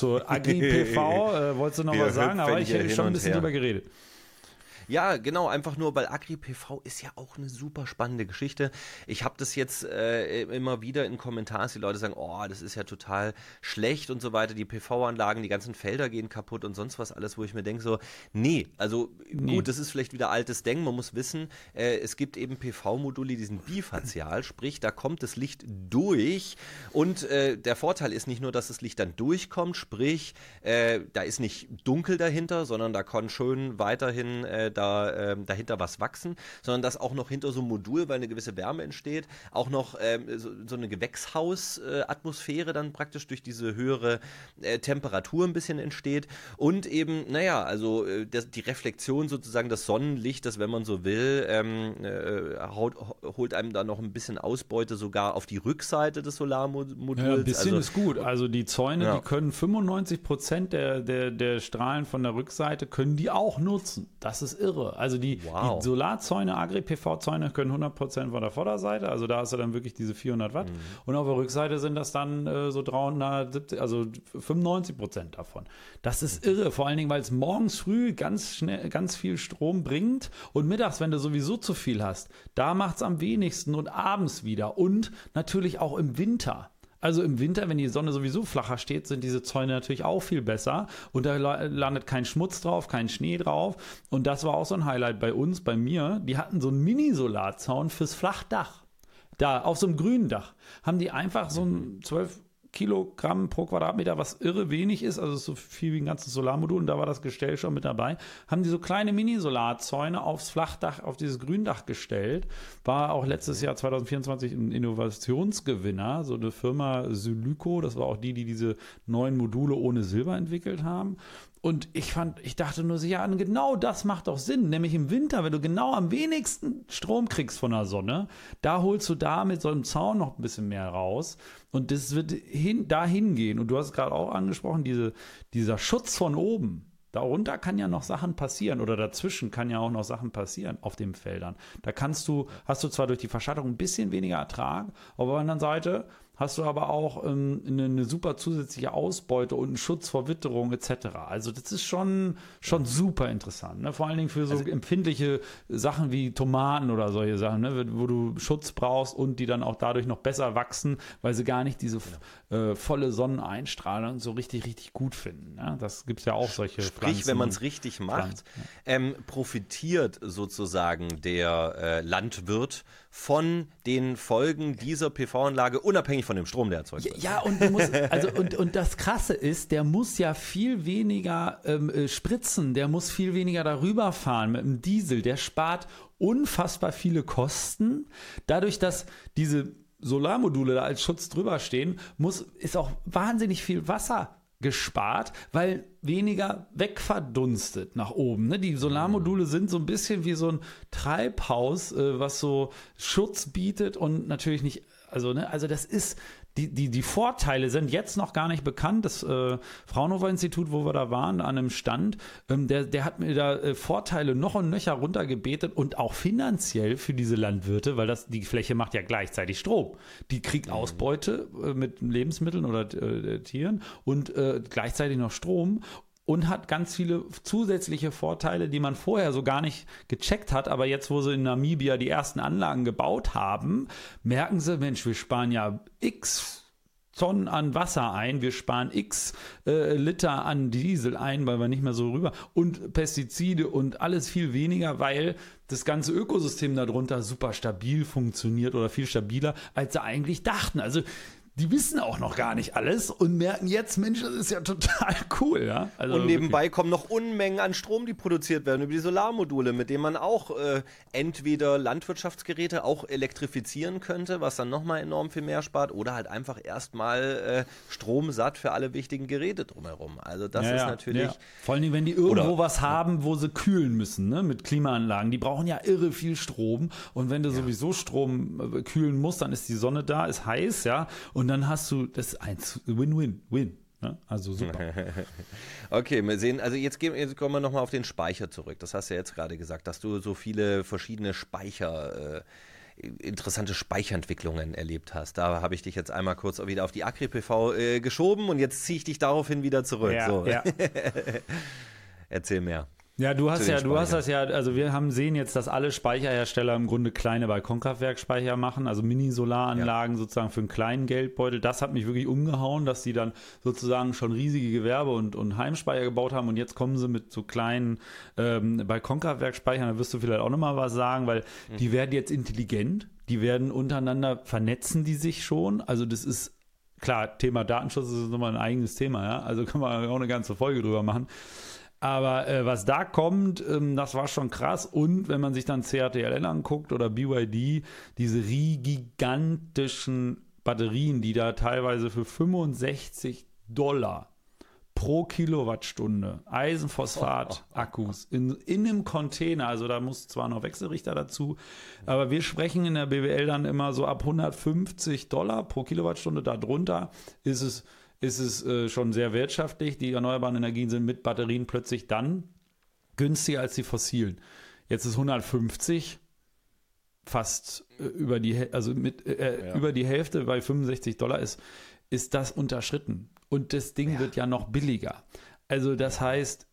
Agri-PV. Wolltest du noch was sagen? Aber ich hätte schon ein bisschen drüber geredet. Ja, genau, einfach nur, weil Agri-PV ist ja auch eine super spannende Geschichte. Ich habe das jetzt immer wieder in Kommentaren, dass die Leute sagen, oh, das ist ja total schlecht und so weiter, die PV-Anlagen, die ganzen Felder gehen kaputt und sonst was alles, wo ich mir denke so, nee, also gut, das ist vielleicht wieder altes Denken, man muss wissen, es gibt eben PV-Module, die sind bifazial, sprich, da kommt das Licht durch und der Vorteil ist nicht nur, dass das Licht dann durchkommt, sprich, da ist nicht dunkel dahinter, sondern da kann schön weiterhin dahinter was wachsen, sondern dass auch noch hinter so einem Modul, weil eine gewisse Wärme entsteht, auch noch so eine Gewächshausatmosphäre dann praktisch durch diese höhere Temperatur ein bisschen entsteht und eben, naja, also die Reflexion sozusagen, das Sonnenlicht, das, wenn man so will, holt einem da noch ein bisschen Ausbeute sogar auf die Rückseite des Solarmoduls. Ja, ein bisschen ist gut. Also die Zäune, die können 95% der Strahlen von der Rückseite können die auch nutzen. Das ist irre. Also die Solarzäune, Agri-PV-Zäune können 100% von der Vorderseite, also da hast du dann wirklich diese 400 Watt und auf der Rückseite sind das dann so 370, also 95% davon. Das ist irre, vor allen Dingen, weil es morgens früh ganz viel Strom bringt und mittags, wenn du sowieso zu viel hast, da macht es am wenigsten und abends wieder und natürlich auch im Winter. Also im Winter, wenn die Sonne sowieso flacher steht, sind diese Zäune natürlich auch viel besser und da landet kein Schmutz drauf, kein Schnee drauf und das war auch so ein Highlight bei uns, bei mir, die hatten so einen Mini-Solarzaun fürs Flachdach. Da, auf so einem grünen Dach, haben die einfach so ein 12 Kilogramm pro Quadratmeter, was irre wenig ist, also so viel wie ein ganzes Solarmodul und da war das Gestell schon mit dabei, haben die so kleine Mini-Solarzäune aufs Flachdach, auf dieses Gründach gestellt, war auch letztes Jahr 2024 ein Innovationsgewinner, so eine Firma Sylyco, das war auch die diese neuen Module ohne Silber entwickelt haben. Und ich dachte nur so, ja, genau das macht doch Sinn, nämlich im Winter, wenn du genau am wenigsten Strom kriegst von der Sonne, da holst du da mit so einem Zaun noch ein bisschen mehr raus und das wird dahin gehen. Und du hast es gerade auch angesprochen, dieser Schutz von oben, darunter kann ja noch Sachen passieren oder dazwischen kann ja auch noch Sachen passieren auf den Feldern. Da hast du zwar durch die Verschattung ein bisschen weniger Ertrag, aber auf der anderen Seite hast du aber auch eine super zusätzliche Ausbeute und einen Schutz vor Witterung etc. Also das ist schon super interessant. Ne? Vor allen Dingen für so empfindliche Sachen wie Tomaten oder solche Sachen, ne? Wo du Schutz brauchst und die dann auch dadurch noch besser wachsen, weil sie gar nicht diese volle Sonneneinstrahlung so richtig gut finden. Ne? Das gibt es ja auch solche Sprich, wenn man es richtig macht, profitiert sozusagen der Landwirt von den Folgen dieser PV-Anlage, unabhängig von dem Strom, der erzeugt wird. Ja, und du musst, und das Krasse ist, der muss ja viel weniger spritzen, der muss viel weniger darüber fahren mit dem Diesel, der spart unfassbar viele Kosten. Dadurch, dass diese Solarmodule da als Schutz drüber stehen, ist auch wahnsinnig viel Wasser gespart, weil weniger wegverdunstet nach oben. Ne? Die Solarmodule sind so ein bisschen wie so ein Treibhaus, was so Schutz bietet und natürlich nicht, also das ist, die Vorteile sind jetzt noch gar nicht bekannt. Das Fraunhofer-Institut, wo wir da waren, an einem Stand, der hat mir da Vorteile noch und nöcher runtergebetet und auch finanziell für diese Landwirte, weil die Fläche macht ja gleichzeitig Strom. Die kriegt Ausbeute mit Lebensmitteln oder Tieren und gleichzeitig noch Strom. Und hat ganz viele zusätzliche Vorteile, die man vorher so gar nicht gecheckt hat. Aber jetzt, wo sie in Namibia die ersten Anlagen gebaut haben, merken sie, Mensch, wir sparen ja x Tonnen an Wasser ein, wir sparen x Liter an Diesel ein, weil wir nicht mehr so rüber und Pestizide und alles viel weniger, weil das ganze Ökosystem darunter super stabil funktioniert oder viel stabiler, als sie eigentlich dachten. Also die wissen auch noch gar nicht alles und merken jetzt, Mensch, das ist ja total cool. Ja? Also und nebenbei kommen noch Unmengen an Strom, die produziert werden über die Solarmodule, mit denen man auch entweder Landwirtschaftsgeräte auch elektrifizieren könnte, was dann nochmal enorm viel mehr spart, oder halt einfach erstmal Strom satt für alle wichtigen Geräte drumherum. Also das ist natürlich... Ja. Vor allem, wenn die irgendwo was haben, wo sie kühlen müssen, ne? Mit Klimaanlagen. Die brauchen ja irre viel Strom und wenn du sowieso Strom kühlen musst, dann ist die Sonne da, ist heiß, ja, und dann hast du das ein Win-Win-Win. Ne? Also super. Okay, wir sehen, also jetzt kommen wir nochmal auf den Speicher zurück. Das hast du ja jetzt gerade gesagt, dass du so viele verschiedene interessante Speicherentwicklungen erlebt hast. Da habe ich dich jetzt einmal kurz wieder auf die Agri-PV geschoben und jetzt ziehe ich dich daraufhin wieder zurück. Ja, so. Ja. Erzähl mehr. Ja, du hast das ja, also wir sehen jetzt, dass alle Speicherhersteller im Grunde kleine Balkonkraftwerkspeicher machen, also Mini-Solaranlagen sozusagen für einen kleinen Geldbeutel. Das hat mich wirklich umgehauen, dass sie dann sozusagen schon riesige Gewerbe- und Heimspeicher gebaut haben und jetzt kommen sie mit so kleinen Balkonkraftwerkspeichern, da wirst du vielleicht auch nochmal was sagen, weil die werden jetzt intelligent, die werden untereinander, vernetzen die sich schon, also das ist klar, Thema Datenschutz ist nochmal ein eigenes Thema, ja, also kann man auch eine ganze Folge drüber machen. Aber was da kommt, das war schon krass. Und wenn man sich dann CATL anguckt oder BYD, diese gigantischen Batterien, die da teilweise für $65 pro Kilowattstunde Eisenphosphat-Akkus in einem Container, also da muss zwar noch Wechselrichter dazu, aber wir sprechen in der BWL dann immer so ab $150 pro Kilowattstunde, darunter ist es schon sehr wirtschaftlich. Die erneuerbaren Energien sind mit Batterien plötzlich dann günstiger als die fossilen. Jetzt ist 150 fast über die Hälfte, bei $65 ist das unterschritten. Und das Ding wird ja noch billiger. Also das heißt,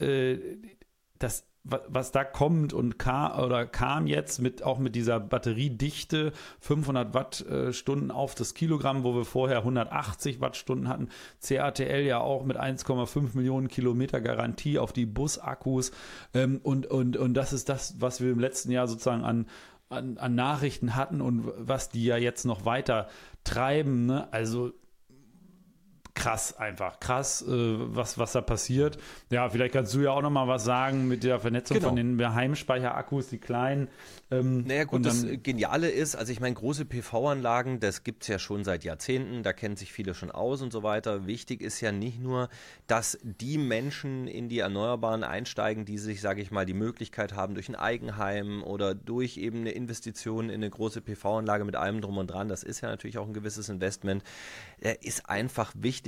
was da kommt und kam jetzt auch mit dieser Batteriedichte 500 Wattstunden auf das Kilogramm, wo wir vorher 180 Wattstunden hatten. CATL ja auch mit 1,5 Millionen Kilometer Garantie auf die Busakkus. Und das ist das, was wir im letzten Jahr sozusagen an Nachrichten hatten und was die ja jetzt noch weiter treiben. Ne? Also krass einfach, krass, was da passiert. Ja, vielleicht kannst du ja auch noch mal was sagen mit der Vernetzung von den Heimspeicherakkus, die kleinen. Naja gut, das Geniale ist, also ich meine, große PV-Anlagen, das gibt es ja schon seit Jahrzehnten, da kennen sich viele schon aus und so weiter. Wichtig ist ja nicht nur, dass die Menschen in die Erneuerbaren einsteigen, die sich, sage ich mal, die Möglichkeit haben, durch ein Eigenheim oder durch eben eine Investition in eine große PV-Anlage mit allem drum und dran, das ist ja natürlich auch ein gewisses Investment, ist einfach wichtig,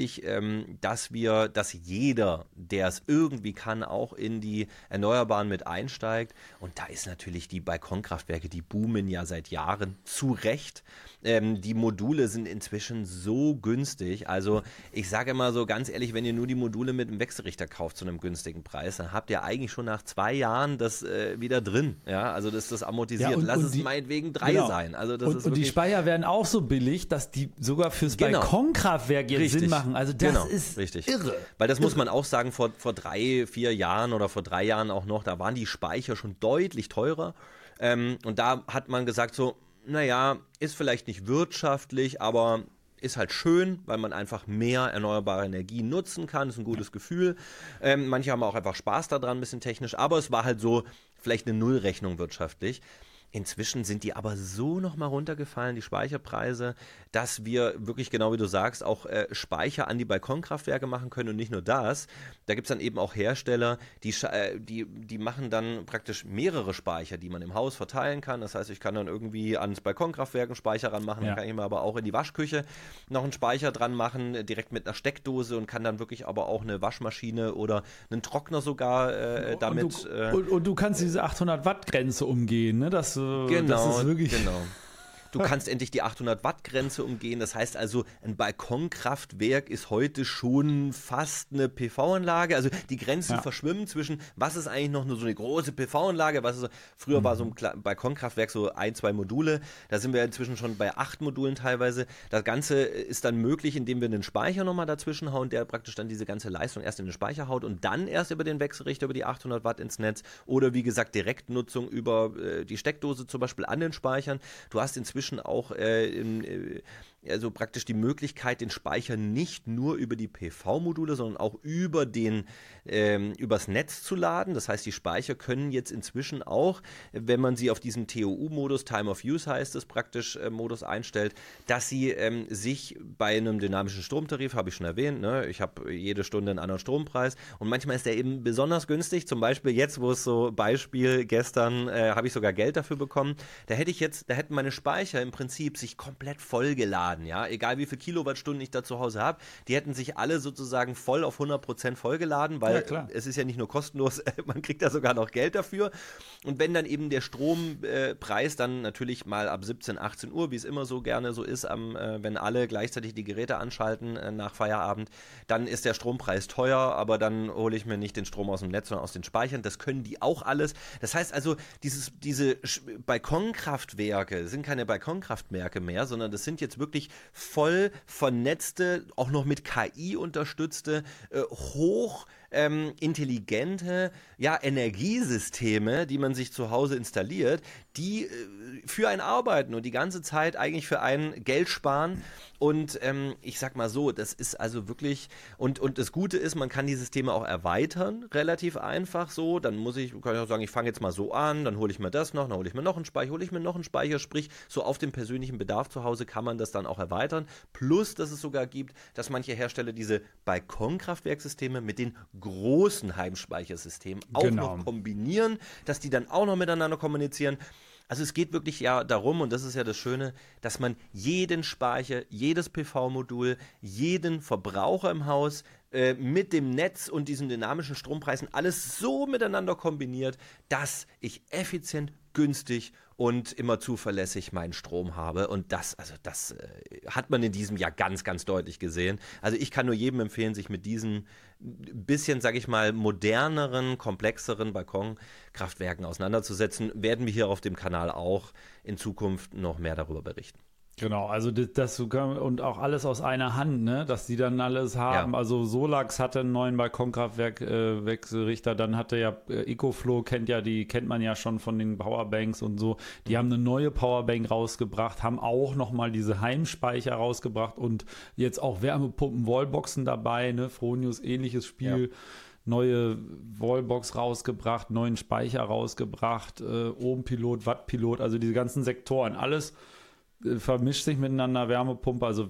wichtig, dass jeder, der es irgendwie kann, auch in die Erneuerbaren mit einsteigt. Und da ist natürlich die Balkonkraftwerke, die boomen ja seit Jahren, zu Recht. Die Module sind inzwischen so günstig. Also ich sage immer so ganz ehrlich, wenn ihr nur die Module mit dem Wechselrichter kauft zu einem günstigen Preis, dann habt ihr eigentlich schon nach 2 Jahren das wieder drin. Ja, also das amortisiert. Ja, Lass es meinetwegen 3 sein. Also das ist und die Speicher werden auch so billig, dass die sogar fürs Balkonkraftwerk jetzt Sinn machen. Also das ist irre. Weil das muss man auch sagen, vor 3, 4 Jahren oder vor 3 Jahren auch noch, da waren die Speicher schon deutlich teurer. Und da hat man gesagt so, naja, ist vielleicht nicht wirtschaftlich, aber ist halt schön, weil man einfach mehr erneuerbare Energie nutzen kann. Ist ein gutes Gefühl. Manche haben auch einfach Spaß daran, ein bisschen technisch. Aber es war halt so vielleicht eine Nullrechnung wirtschaftlich. Inzwischen sind die aber so nochmal runtergefallen, die Speicherpreise, dass wir wirklich, genau wie du sagst, auch Speicher an die Balkonkraftwerke machen können und nicht nur das. Da gibt es dann eben auch Hersteller, die machen dann praktisch mehrere Speicher, die man im Haus verteilen kann. Das heißt, ich kann dann irgendwie ans Balkonkraftwerk einen Speicher ranmachen, dann kann ich mir aber auch in die Waschküche noch einen Speicher dran machen, direkt mit einer Steckdose und kann dann wirklich aber auch eine Waschmaschine oder einen Trockner sogar damit... Und du kannst diese 800-Watt-Grenze umgehen, ne? Das ist wirklich... Genau. Du kannst endlich die 800-Watt-Grenze umgehen. Das heißt also, ein Balkonkraftwerk ist heute schon fast eine PV-Anlage. Also die Grenzen verschwimmen zwischen, was ist eigentlich noch nur so eine große PV-Anlage, früher war so ein Balkonkraftwerk so 1, 2 Module. Da sind wir inzwischen schon bei 8 Modulen teilweise. Das Ganze ist dann möglich, indem wir einen Speicher nochmal dazwischen hauen, der praktisch dann diese ganze Leistung erst in den Speicher haut und dann erst über den Wechselrichter, über die 800 Watt ins Netz oder wie gesagt Direktnutzung über die Steckdose zum Beispiel an den Speichern. Du hast inzwischen auch also praktisch die Möglichkeit, den Speicher nicht nur über die PV-Module, sondern auch übers Netz zu laden. Das heißt, die Speicher können jetzt inzwischen auch, wenn man sie auf diesem TOU-Modus, Time of Use heißt es praktisch, Modus einstellt, dass sie sich bei einem dynamischen Stromtarif, habe ich schon erwähnt, ne? Ich habe jede Stunde einen anderen Strompreis und manchmal ist der eben besonders günstig. Zum Beispiel jetzt, wo es so Beispiel gestern, habe ich sogar Geld dafür bekommen. Da hätten meine Speicher im Prinzip sich komplett vollgeladen. Ja, egal wie viel Kilowattstunden ich da zu Hause habe, die hätten sich alle sozusagen voll auf 100% vollgeladen, weil es ist ja nicht nur kostenlos, man kriegt da sogar noch Geld dafür. Und wenn dann eben der Strompreis dann natürlich mal ab 17, 18 Uhr, wie es immer so gerne so ist, wenn alle gleichzeitig die Geräte anschalten nach Feierabend, dann ist der Strompreis teuer, aber dann hole ich mir nicht den Strom aus dem Netz, sondern aus den Speichern. Das können die auch alles. Das heißt also, diese Balkonkraftwerke sind keine Balkonkraftwerke mehr, sondern das sind jetzt wirklich voll vernetzte, auch noch mit KI unterstützte, hoch intelligente Energiesysteme, die man sich zu Hause installiert, die für einen arbeiten und die ganze Zeit eigentlich für einen Geld sparen. Und ich sag mal so, das ist also wirklich, und das Gute ist, man kann die Systeme auch erweitern, relativ einfach so. Dann kann ich auch sagen, ich fange jetzt mal so an, dann hole ich mir das noch, dann hole ich mir noch einen Speicher, sprich, so auf den persönlichen Bedarf zu Hause kann man das dann auch erweitern. Plus, dass es sogar gibt, dass manche Hersteller diese Balkonkraftwerksysteme mit den großen Heimspeichersystemen auch noch kombinieren, dass die dann auch noch miteinander kommunizieren. Also es geht wirklich ja darum, und das ist ja das Schöne, dass man jeden Speicher, jedes PV-Modul, jeden Verbraucher im Haus mit dem Netz und diesen dynamischen Strompreisen alles so miteinander kombiniert, dass ich effizient, günstig und immer zuverlässig meinen Strom habe. Und das hat man in diesem Jahr ganz, ganz deutlich gesehen. Also ich kann nur jedem empfehlen, sich mit diesen bisschen, sage ich mal, moderneren, komplexeren Balkonkraftwerken auseinanderzusetzen. Werden wir hier auf dem Kanal auch in Zukunft noch mehr darüber berichten. Genau, also und auch alles aus einer Hand, ne, dass die dann alles haben. Ja. Also Solax hatte einen neuen Balkonkraftwerk-Wechselrichter, dann hatte ja EcoFlow, kennt man ja schon von den Powerbanks und so. Die haben eine neue Powerbank rausgebracht, haben auch nochmal diese Heimspeicher rausgebracht und jetzt auch Wärmepumpen, Wallboxen dabei, ne, Fronius, ähnliches Spiel. Ja. Neue Wallbox rausgebracht, neuen Speicher rausgebracht, Ohmpilot, Wattpilot, also diese ganzen Sektoren, alles vermischt sich miteinander, Wärmepumpe, also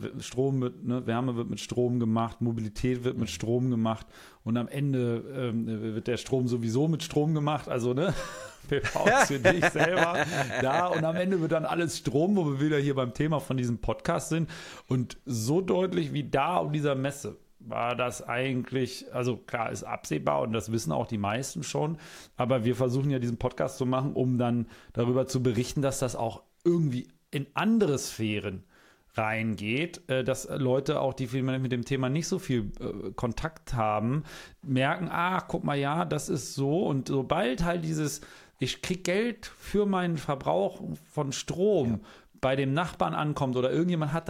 Wärme wird mit Strom gemacht, Mobilität wird mit Strom gemacht und am Ende wird der Strom sowieso mit Strom gemacht, also PV ist für dich selber da und am Ende wird dann alles Strom, wo wir wieder hier beim Thema von diesem Podcast sind und so deutlich wie da auf dieser Messe war das eigentlich, also klar, ist absehbar und das wissen auch die meisten schon, aber wir versuchen ja diesen Podcast zu machen, um dann darüber zu berichten, dass das auch irgendwie in andere Sphären reingeht, dass Leute auch, die vielleicht mit dem Thema nicht so viel Kontakt haben, merken, guck mal, ja, das ist so, und sobald halt ich krieg Geld für meinen Verbrauch von Strom bei dem Nachbarn ankommt oder irgendjemand hat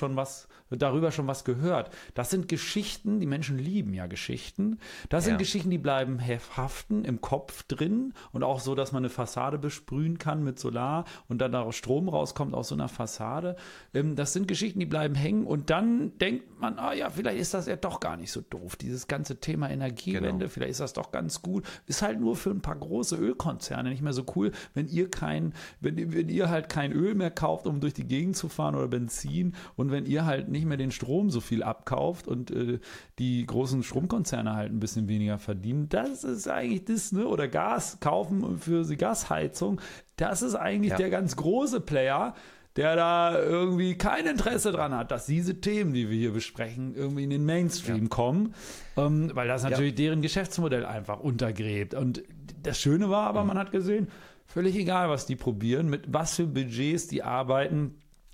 darüber schon was gehört. Das sind Geschichten, die Menschen lieben ja Geschichten. Das sind Geschichten, die bleiben haften im Kopf drin, und auch so, dass man eine Fassade besprühen kann mit Solar und dann daraus Strom rauskommt aus so einer Fassade. Das sind Geschichten, die bleiben hängen, und dann denkt man, vielleicht ist das ja doch gar nicht so doof. Dieses ganze Thema Energiewende, vielleicht ist das doch ganz gut. Ist halt nur für ein paar große Ölkonzerne nicht mehr so cool, wenn ihr halt kein Öl mehr kauft, um durch die Gegend zu fahren, oder Benzin, und wenn ihr halt nicht mehr den Strom so viel abkauft und die großen Stromkonzerne halt ein bisschen weniger verdienen. Das ist eigentlich das, ne? Oder Gas kaufen für die Gasheizung. Das ist eigentlich der ganz große Player, der da irgendwie kein Interesse dran hat, dass diese Themen, die wir hier besprechen, irgendwie in den Mainstream kommen, weil das natürlich deren Geschäftsmodell einfach untergräbt. Und das Schöne war aber, man hat gesehen, völlig egal, was die probieren, mit was für Budgets die arbeiten.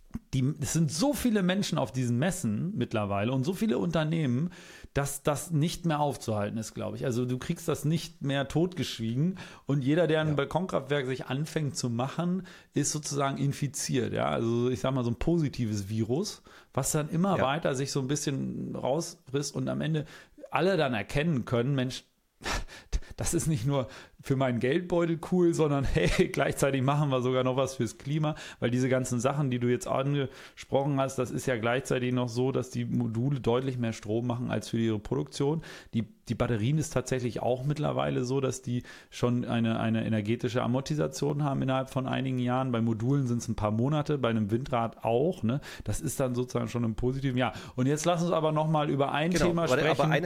Es sind so viele Menschen auf diesen Messen mittlerweile und so viele Unternehmen, dass das nicht mehr aufzuhalten ist, glaube ich. Also du kriegst das nicht mehr totgeschwiegen, und jeder, der ein Balkonkraftwerk sich anfängt zu machen, ist sozusagen infiziert. Ja? Also ich sage mal, so ein positives Virus, was dann immer weiter sich so ein bisschen rausrisst und am Ende alle dann erkennen können, Mensch, das ist nicht nur für meinen Geldbeutel cool, sondern hey, gleichzeitig machen wir sogar noch was fürs Klima, weil diese ganzen Sachen, die du jetzt angesprochen hast, das ist ja gleichzeitig noch so, dass die Module deutlich mehr Strom machen als für ihre Produktion. Die Batterien ist tatsächlich auch mittlerweile so, dass die schon eine energetische Amortisation haben innerhalb von einigen Jahren. Bei Modulen sind es ein paar Monate, bei einem Windrad auch. Ne? Das ist dann sozusagen schon im positiven Jahr. Und jetzt lass uns aber nochmal über ein Thema sprechen.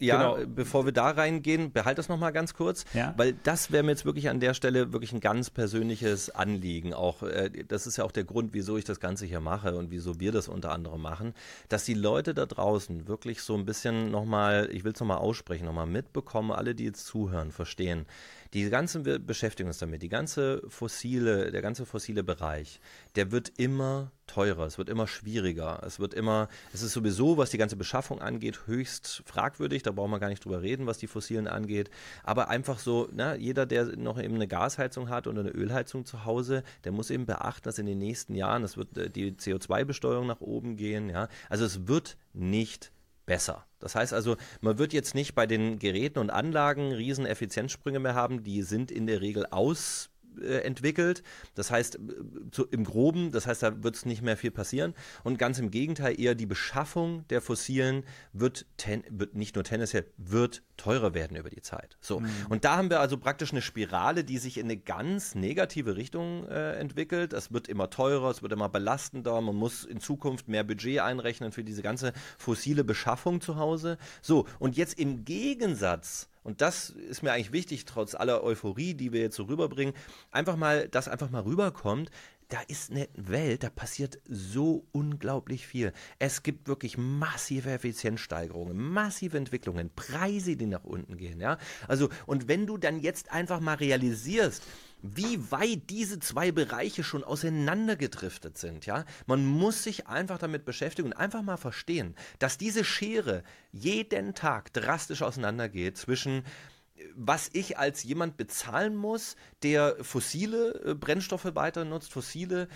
Bevor wir da reingehen, behalte das nochmal ganz kurz, weil das wäre mir jetzt wirklich an der Stelle wirklich ein ganz persönliches Anliegen. Auch das ist ja auch der Grund, wieso ich das Ganze hier mache und wieso wir das unter anderem machen, dass die Leute da draußen wirklich so ein bisschen nochmal, ich will es nochmal aussprechen, nochmal mitbekommen, alle, die jetzt zuhören, verstehen. Die ganze Beschäftigung uns damit, der ganze fossile Bereich, der wird immer teurer, es wird immer schwieriger, es ist sowieso, was die ganze Beschaffung angeht, höchst fragwürdig, da brauchen wir gar nicht drüber reden, was die Fossilen angeht, aber einfach so, jeder, der noch eben eine Gasheizung hat oder eine Ölheizung zu Hause, der muss eben beachten, dass in den nächsten Jahren, es wird die CO2-Besteuerung nach oben gehen, also es wird nicht besser. Das heißt also, man wird jetzt nicht bei den Geräten und Anlagen riesen Effizienzsprünge mehr haben, die sind in der Regel entwickelt. Das heißt, im Groben, das heißt, da wird es nicht mehr viel passieren. Und ganz im Gegenteil, eher die Beschaffung der Fossilen wird nicht nur tendenziell, wird teurer werden über die Zeit. So. Und da haben wir also praktisch eine Spirale, die sich in eine ganz negative Richtung entwickelt. Es wird immer teurer, es wird immer belastender. Man muss in Zukunft mehr Budget einrechnen für diese ganze fossile Beschaffung zu Hause. So, und jetzt im Gegensatz, und das ist mir eigentlich wichtig, trotz aller Euphorie, die wir jetzt so rüberbringen, einfach mal rüberkommt, da ist eine Welt, da passiert so unglaublich viel. Es gibt wirklich massive Effizienzsteigerungen, massive Entwicklungen, Preise, die nach unten gehen. Also, und wenn du dann jetzt einfach mal realisierst, wie weit diese zwei Bereiche schon auseinandergedriftet sind, Man muss sich einfach damit beschäftigen und einfach mal verstehen, dass diese Schere jeden Tag drastisch auseinandergeht zwischen was ich als jemand bezahlen muss, der fossile Brennstoffe weiter nutzt, auf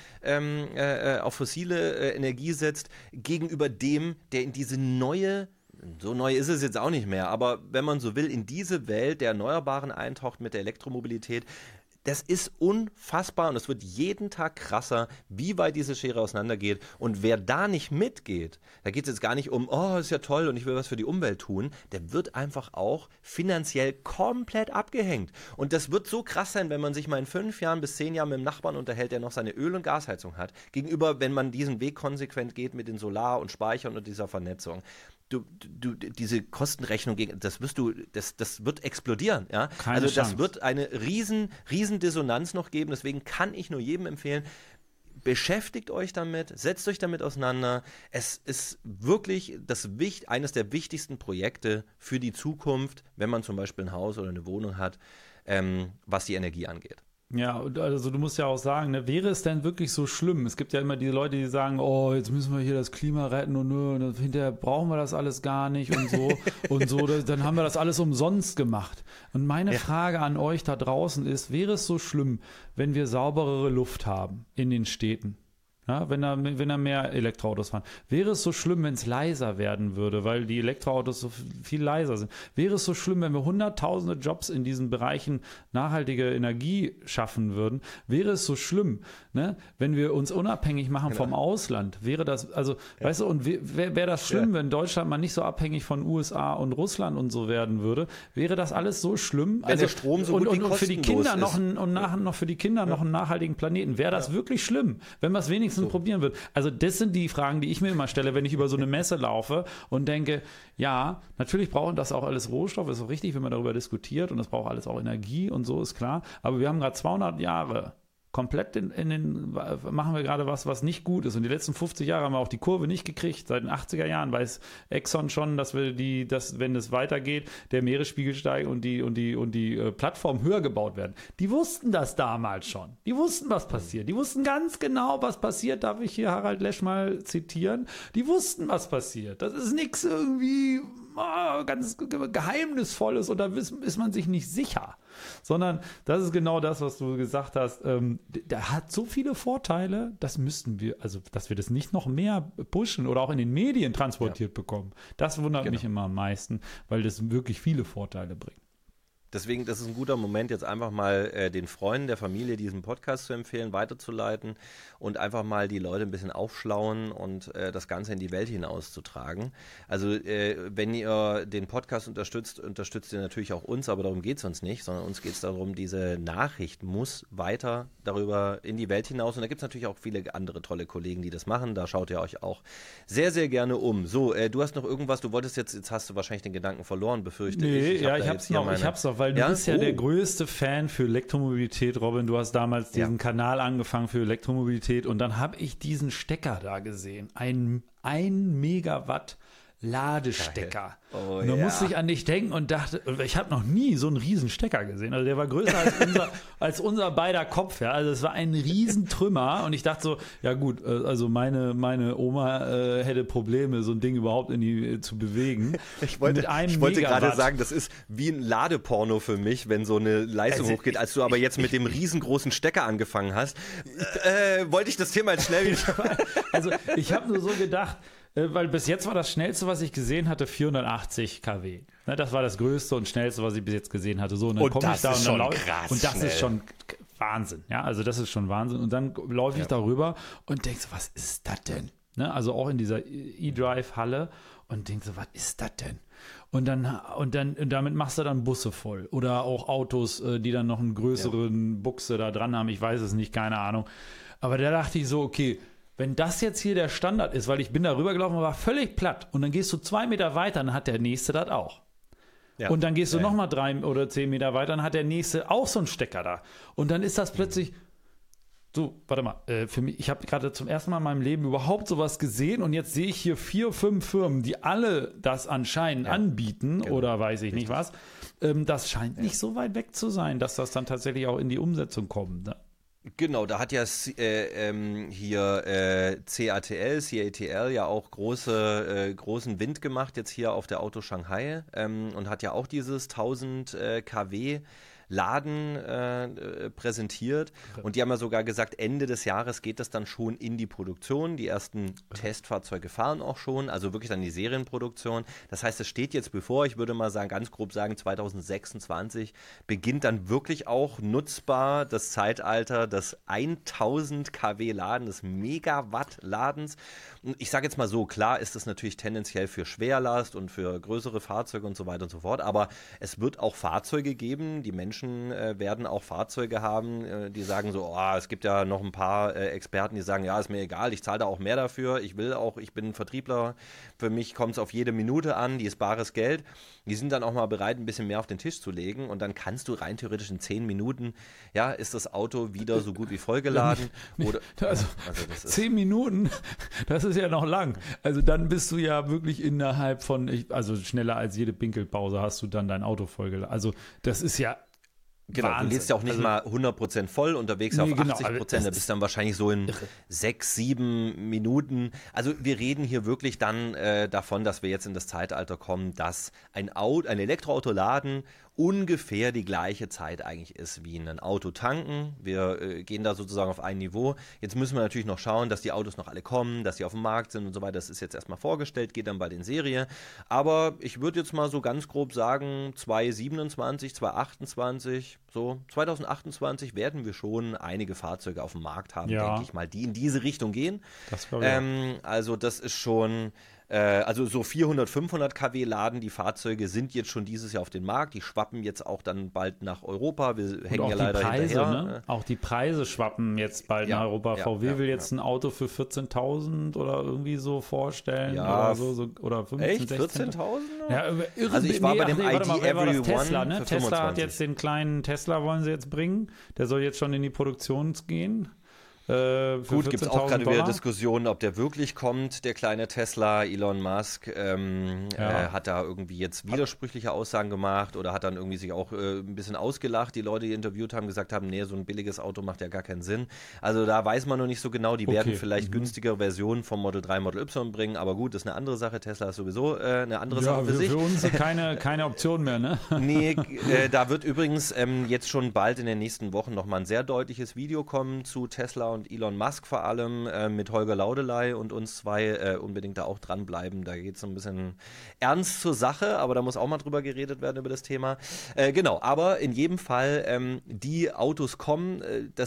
fossile Energie setzt, gegenüber dem, der in diese neue, so neu ist es jetzt auch nicht mehr, aber wenn man so will, in diese Welt der Erneuerbaren eintaucht mit der Elektromobilität. Das ist unfassbar und es wird jeden Tag krasser, wie weit diese Schere auseinandergeht. Und wer da nicht mitgeht, da geht es jetzt gar nicht um, ist ja toll und ich will was für die Umwelt tun, der wird einfach auch finanziell komplett abgehängt. Und das wird so krass sein, wenn man sich mal in 5 Jahren bis 10 Jahren mit dem Nachbarn unterhält, der noch seine Öl- und Gasheizung hat, gegenüber, wenn man diesen Weg konsequent geht mit den Solar- und Speichern und dieser Vernetzung. Diese Kostenrechnung, das wird explodieren, Keine also Chance. das wird eine riesen Dissonanz noch geben, deswegen kann ich nur jedem empfehlen, beschäftigt euch damit, setzt euch damit auseinander. Es ist wirklich eines der wichtigsten Projekte für die Zukunft, wenn man zum Beispiel ein Haus oder eine Wohnung hat, was die Energie angeht. Ja, also du musst ja auch sagen, ne, wäre es denn wirklich so schlimm? Es gibt ja immer die Leute, die sagen, oh, jetzt müssen wir hier das Klima retten und hinterher brauchen wir das alles gar nicht und so und so, dann haben wir das alles umsonst gemacht. Und meine Frage an euch da draußen ist, wäre es so schlimm, wenn wir sauberere Luft haben in den Städten? Ja, wenn da mehr Elektroautos fahren. Wäre es so schlimm, wenn es leiser werden würde, weil die Elektroautos so viel leiser sind? Wäre es so schlimm, wenn wir hunderttausende Jobs in diesen Bereichen nachhaltige Energie schaffen würden? Wäre es so schlimm, ne, wenn wir uns unabhängig machen vom Ausland? Wäre das, also, weißt du, und wäre das schlimm, wenn Deutschland mal nicht so abhängig von USA und Russland und so werden würde? Wäre das alles so schlimm? Wenn der Strom so gut wie und für die Kinder kostenlos noch für die Kinder noch einen nachhaltigen Planeten. Wäre das wirklich schlimm, wenn wir es wenigstens probieren wird. Also das sind die Fragen, die ich mir immer stelle, wenn ich über so eine Messe laufe und denke, ja, natürlich brauchen das auch alles Rohstoffe, ist auch richtig, wenn man darüber diskutiert und das braucht alles auch Energie und so, ist klar. Aber wir haben gerade 200 Jahre komplett machen wir gerade was nicht gut ist. Und die letzten 50 Jahre haben wir auch die Kurve nicht gekriegt. Seit den 80er Jahren weiß Exxon schon, dass wenn es weitergeht, der Meeresspiegel steigt und die Plattformen höher gebaut werden. Die wussten das damals schon. Die wussten, was passiert. Die wussten ganz genau, was passiert. Darf ich hier Harald Lesch mal zitieren? Die wussten, was passiert. Das ist nichts irgendwie ganz Geheimnisvolles und da ist man sich nicht sicher. Sondern das ist genau das, was du gesagt hast. Der hat so viele Vorteile, dass wir das nicht noch mehr pushen oder auch in den Medien transportiert bekommen. Das wundert mich immer am meisten, weil das wirklich viele Vorteile bringt. Deswegen, das ist ein guter Moment, jetzt einfach mal den Freunden der Familie diesen Podcast zu empfehlen, weiterzuleiten und einfach mal die Leute ein bisschen aufschlauen und das Ganze in die Welt hinauszutragen. Also wenn ihr den Podcast unterstützt ihr natürlich auch uns, aber darum geht es uns nicht, sondern uns geht es darum, diese Nachricht muss weiter darüber in die Welt hinaus. Und da gibt es natürlich auch viele andere tolle Kollegen, die das machen. Da schaut ihr euch auch sehr, sehr gerne um. So, du hast noch irgendwas, du wolltest jetzt hast du wahrscheinlich den Gedanken verloren, befürchte ich. Ich hab's noch, weil du bist ja der größte Fan für Elektromobilität, Robin. Du hast damals diesen Kanal angefangen für Elektromobilität und dann habe ich diesen Stecker da gesehen. Ein Megawatt Ladestecker. Oh, und da musste ich an dich denken und dachte, ich habe noch nie so einen riesen Stecker gesehen. Also der war größer als unser beider Kopf. Ja. Also es war ein Riesentrümmer und ich dachte so, ja gut, also meine Oma hätte Probleme, so ein Ding überhaupt zu bewegen. Ich wollte gerade sagen, das ist wie ein Ladeporno für mich, wenn so eine Leistung hochgeht. Als du aber jetzt mit dem riesengroßen Stecker angefangen hast, wollte ich das Thema jetzt schnell wieder... Also ich habe nur so gedacht, weil bis jetzt war das schnellste, was ich gesehen hatte, 480 kW. Ne, das war das größte und schnellste, was ich bis jetzt gesehen hatte. So, und dann komme ich da und dann und das ist schon Wahnsinn. Ja, also das ist schon Wahnsinn. Und dann laufe ich darüber und denke so, was ist das denn? Ne, also auch in dieser E-Drive-Halle und denke so, was ist das denn? Und damit machst du dann Busse voll. Oder auch Autos, die dann noch einen größeren Buchse da dran haben. Ich weiß es nicht, keine Ahnung. Aber da dachte ich so, okay, wenn das jetzt hier der Standard ist, weil ich bin da rübergelaufen und war völlig platt und dann gehst du 2 Meter weiter, dann hat der Nächste das auch. Ja. Und dann gehst du nochmal 3 oder 10 Meter weiter, dann hat der Nächste auch so einen Stecker da. Und dann ist das plötzlich, so, warte mal, für mich, ich habe gerade zum ersten Mal in meinem Leben überhaupt sowas gesehen und jetzt sehe ich hier 4, 5 Firmen, die alle das anscheinend anbieten oder weiß ich nicht was. Das scheint nicht so weit weg zu sein, dass das dann tatsächlich auch in die Umsetzung kommt. Ne? Genau, da hat ja CATL ja auch großen Wind gemacht, jetzt hier auf der Auto Shanghai und hat ja auch dieses 1000 kW Laden präsentiert und die haben ja sogar gesagt, Ende des Jahres geht das dann schon in die Produktion. Die ersten Testfahrzeuge fahren auch schon, also wirklich dann die Serienproduktion. Das heißt, es steht jetzt bevor, ich würde mal sagen, ganz grob sagen, 2026 beginnt dann wirklich auch nutzbar das Zeitalter des 1000 kW Laden, des Megawatt-Ladens. Und ich sage jetzt mal so, klar ist das natürlich tendenziell für Schwerlast und für größere Fahrzeuge und so weiter und so fort, aber es wird auch Fahrzeuge geben, die Menschen Menschen werden auch Fahrzeuge haben, die sagen so, es gibt ja noch ein paar Experten, die sagen, ja, ist mir egal, ich zahle da auch mehr dafür, ich bin ein Vertriebler, für mich kommt es auf jede Minute an, die ist bares Geld. Die sind dann auch mal bereit, ein bisschen mehr auf den Tisch zu legen und dann kannst du rein theoretisch in 10 Minuten, ja, ist das Auto wieder so gut wie vollgeladen. Oder, also das ist 10 Minuten, das ist ja noch lang. Also dann bist du ja wirklich innerhalb von, also schneller als jede Pinkelpause hast du dann dein Auto vollgeladen. Also das ist ja genau, Wahnsinn. Du lädst ja auch nicht mal 100% voll, unterwegs auf 80%, da bist du dann wahrscheinlich so in 6, 7 Minuten. Also wir reden hier wirklich dann davon, dass wir jetzt in das Zeitalter kommen, dass ein Elektroauto laden ungefähr die gleiche Zeit eigentlich ist wie ein Auto tanken. Wir gehen da sozusagen auf ein Niveau. Jetzt müssen wir natürlich noch schauen, dass die Autos noch alle kommen, dass die auf dem Markt sind und so weiter. Das ist jetzt erstmal vorgestellt, geht dann bald in Serie. Aber ich würde jetzt mal so ganz grob sagen, 2027, 2028, so 2028 werden wir schon einige Fahrzeuge auf dem Markt haben, denke ich mal, die in diese Richtung gehen. Das also das ist schon... Also so 400, 500 kW laden, die Fahrzeuge sind jetzt schon dieses Jahr auf den Markt, die schwappen jetzt auch dann bald nach Europa, wir hängen ja leider Preise, hinterher. Ne? Auch die Preise schwappen jetzt bald nach Europa. VW will jetzt ein Auto für 14.000 oder irgendwie so vorstellen oder so oder 15, echt? 16.000? 14.000? Ja, also ich war bei dem ID Everyone Tesla, ne? für Tesla 25. hat jetzt den kleinen Tesla, wollen sie jetzt bringen, der soll jetzt schon in die Produktion gehen. Gut, gibt es auch gerade wieder Diskussionen, ob der wirklich kommt, der kleine Tesla. Elon Musk hat da irgendwie jetzt widersprüchliche Aussagen gemacht oder hat dann irgendwie sich auch ein bisschen ausgelacht. Die Leute, die interviewt haben, gesagt haben, nee, so ein billiges Auto macht ja gar keinen Sinn. Also da weiß man noch nicht so genau. Die werden vielleicht günstigere Versionen vom Model 3, Model Y bringen, aber gut, das ist eine andere Sache. Tesla ist sowieso eine andere Sache für sich. Für uns keine Option mehr, ne? Nee, da wird übrigens jetzt schon bald in den nächsten Wochen nochmal ein sehr deutliches Video kommen zu Tesla und Elon Musk vor allem, mit Holger Laudeley und uns zwei unbedingt da auch dranbleiben. Da geht es so ein bisschen ernst zur Sache, aber da muss auch mal drüber geredet werden über das Thema. Genau, aber in jedem Fall, die Autos kommen,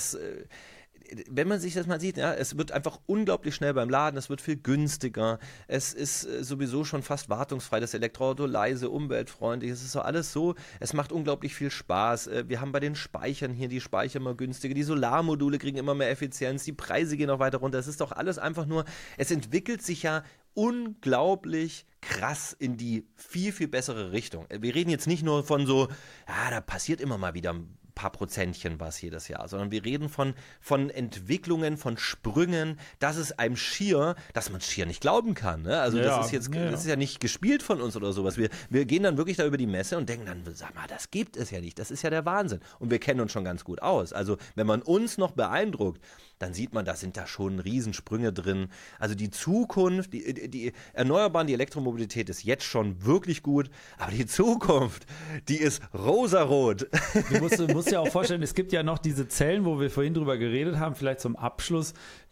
wenn man sich das mal sieht, ja, es wird einfach unglaublich schnell beim Laden, es wird viel günstiger, es ist sowieso schon fast wartungsfrei, das Elektroauto leise, umweltfreundlich, es ist so alles so, es macht unglaublich viel Spaß, wir haben bei den Speichern hier die Speicher immer günstiger, die Solarmodule kriegen immer mehr Effizienz, die Preise gehen auch weiter runter, es ist doch alles einfach nur, es entwickelt sich ja unglaublich krass in die viel, viel bessere Richtung. Wir reden jetzt nicht nur von so, ja, da passiert immer mal wieder ein paar Prozentchen was jedes Jahr, sondern wir reden von Entwicklungen, von Sprüngen, dass man es schier nicht glauben kann. Ne? Also das ist ja nicht gespielt von uns oder sowas. Wir gehen dann wirklich da über die Messe und denken dann, sag mal, das gibt es ja nicht, das ist ja der Wahnsinn. Und wir kennen uns schon ganz gut aus. Also wenn man uns noch beeindruckt, dann sieht man, da sind da schon Riesensprünge drin. Also die Zukunft, die Erneuerbaren, die Elektromobilität ist jetzt schon wirklich gut, aber die Zukunft, die ist rosarot. Du musst dir auch vorstellen, es gibt ja noch diese Zellen, wo wir vorhin drüber geredet haben, vielleicht zum Abschluss,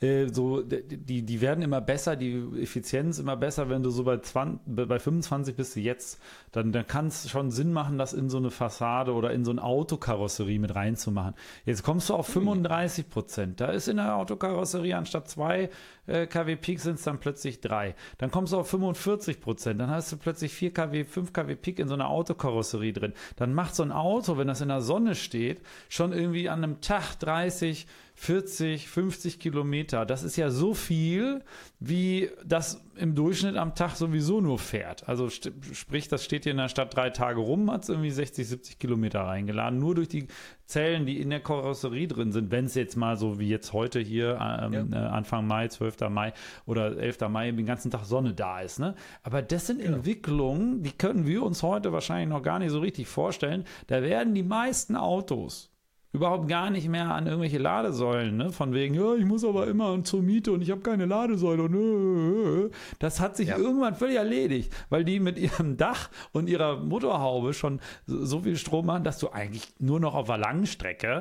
die werden immer besser, die Effizienz immer besser, wenn du so bei 25 bist du jetzt, dann kann es schon Sinn machen, das in so eine Fassade oder in so eine Autokarosserie mit reinzumachen. Jetzt kommst du auf 35%, da ist in der Autokarosserie anstatt 2 kW Peak sind es dann plötzlich 3. Dann kommst du auf 45%, dann hast du plötzlich 5 kW Peak in so einer Autokarosserie drin. Dann macht so ein Auto, wenn das in der Sonne steht, schon irgendwie an einem Tag 30, 40, 50 Kilometer. Das ist ja so viel, wie das im Durchschnitt am Tag sowieso nur fährt. Also sprich, das steht hier in der Stadt 3 Tage rum, hat es irgendwie 60, 70 Kilometer reingeladen. Nur durch die Zellen, die in der Karosserie drin sind, wenn es jetzt mal so wie jetzt heute hier Anfang Mai, 12. Mai oder 11. Mai den ganzen Tag Sonne da ist. Ne? Aber das sind Entwicklungen, die können wir uns heute wahrscheinlich noch gar nicht so richtig vorstellen. Da werden die meisten Autos überhaupt gar nicht mehr an irgendwelche Ladesäulen, ne? Von wegen, ja, ich muss aber immer zur Miete und ich habe keine Ladesäule. Und, das hat sich irgendwann völlig erledigt, weil die mit ihrem Dach und ihrer Motorhaube schon so viel Strom machen, dass du eigentlich nur noch auf einer langen Strecke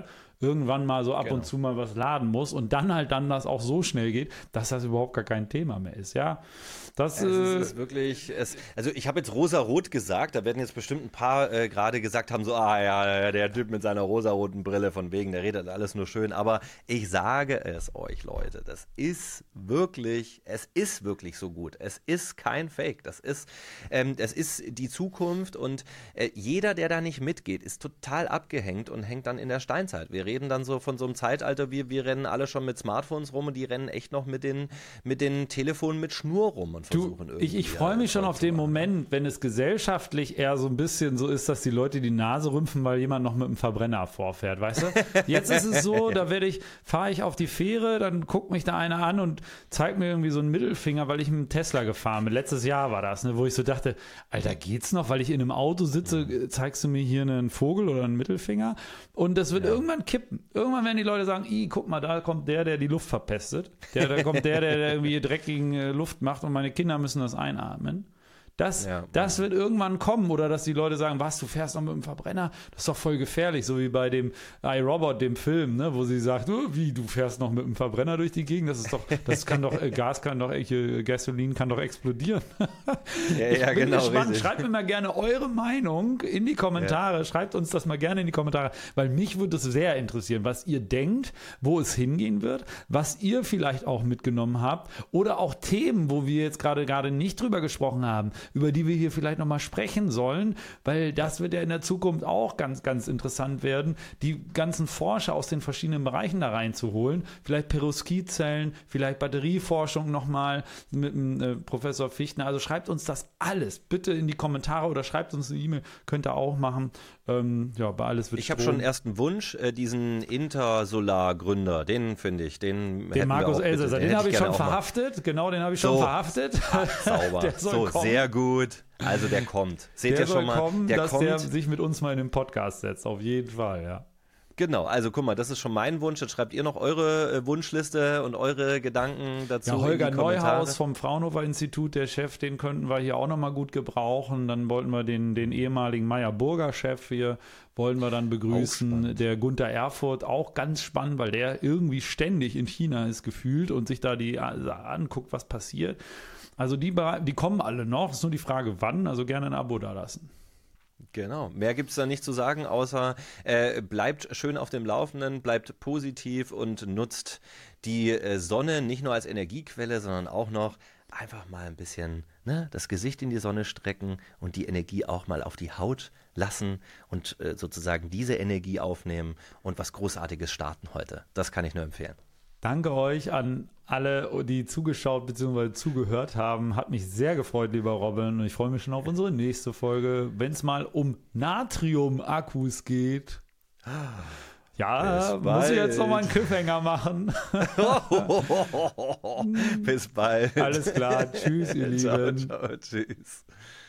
irgendwann mal so ab Genau. und zu mal was laden muss und dann das auch so schnell geht, dass das überhaupt gar kein Thema mehr ist, ja. Das ist wirklich, also ich habe jetzt rosa-rot gesagt, da werden jetzt bestimmt ein paar gerade gesagt haben, so, ja, der Typ mit seiner rosaroten Brille von wegen, der redet alles nur schön, aber ich sage es euch, Leute, es ist wirklich so gut. Es ist kein Fake, es ist die Zukunft und jeder, der da nicht mitgeht, ist total abgehängt und hängt dann in der Steinzeit. Wir reden dann so von so einem Zeitalter, wir rennen alle schon mit Smartphones rum und die rennen echt noch mit den Telefonen mit Schnur rum und versuchen irgendwie. Ich freue mich schon auf den Moment, wenn es gesellschaftlich eher so ein bisschen so ist, dass die Leute die Nase rümpfen, weil jemand noch mit einem Verbrenner vorfährt, weißt du? Jetzt ist es so, da fahre ich auf die Fähre, dann guckt mich da einer an und zeigt mir irgendwie so einen Mittelfinger, weil ich mit einem Tesla gefahren bin. Letztes Jahr war das, ne, wo ich so dachte, Alter, geht's noch? Weil ich in einem Auto sitze, zeigst du mir hier einen Vogel oder einen Mittelfinger? Und das wird irgendwann kippen. Irgendwann werden die Leute sagen, guck mal, da kommt der die Luft verpestet. Da kommt der irgendwie dreckigen Luft macht und meine Kinder müssen das einatmen. Das wird irgendwann kommen, oder dass die Leute sagen, was, du fährst noch mit dem Verbrenner? Das ist doch voll gefährlich, so wie bei dem iRobot, dem Film, ne, wo sie sagt, wie, du fährst noch mit dem Verbrenner durch die Gegend? Gasolin kann doch explodieren. Ich bin gespannt, richtig. Schreibt mir mal gerne eure Meinung in die Kommentare, schreibt uns das mal gerne in die Kommentare, weil mich würde es sehr interessieren, was ihr denkt, wo es hingehen wird, was ihr vielleicht auch mitgenommen habt oder auch Themen, wo wir jetzt gerade nicht drüber gesprochen haben, über die wir hier vielleicht nochmal sprechen sollen, weil das wird ja in der Zukunft auch ganz, ganz interessant werden, die ganzen Forscher aus den verschiedenen Bereichen da reinzuholen, vielleicht Perovskit-Zellen, vielleicht Batterieforschung nochmal mit dem Professor Fichtner, also schreibt uns das alles bitte in die Kommentare oder schreibt uns eine E-Mail, könnt ihr auch machen. Bei alles wird Ich habe schon erst einen Wunsch, diesen Intersolar-Gründer, den finde ich, den Markus Elsässer, den habe ich schon verhaftet, genau, den habe ich schon verhaftet. Sauber, so, sehr gut, also der kommt. Seht ihr schon mal, der sich mit uns mal in den Podcast setzt, auf jeden Fall, ja. Genau, also guck mal, das ist schon mein Wunsch. Jetzt schreibt ihr noch eure Wunschliste und eure Gedanken dazu. Ja, Holger Neuhaus vom Fraunhofer-Institut, der Chef, den könnten wir hier auch nochmal gut gebrauchen. Dann wollten wir den ehemaligen Meyer-Burger-Chef hier, wollen wir dann begrüßen. Der Gunther Erfurt, auch ganz spannend, weil der irgendwie ständig in China ist gefühlt und sich da anguckt, was passiert. Also die kommen alle noch, ist nur die Frage, wann, also gerne ein Abo da lassen. Genau, mehr gibt es da nicht zu sagen, außer bleibt schön auf dem Laufenden, bleibt positiv und nutzt die Sonne nicht nur als Energiequelle, sondern auch noch einfach mal ein bisschen das Gesicht in die Sonne strecken und die Energie auch mal auf die Haut lassen und sozusagen diese Energie aufnehmen und was Großartiges starten heute. Das kann ich nur empfehlen. Danke euch an alle, die zugeschaut bzw. zugehört haben. Hat mich sehr gefreut, lieber Robin. Und ich freue mich schon auf unsere nächste Folge, wenn es mal um Natrium-Akkus geht. Ja, muss ich jetzt nochmal einen Cliffhanger machen. Bis bald. Alles klar. Tschüss, ihr Lieben. Ciao, tschüss.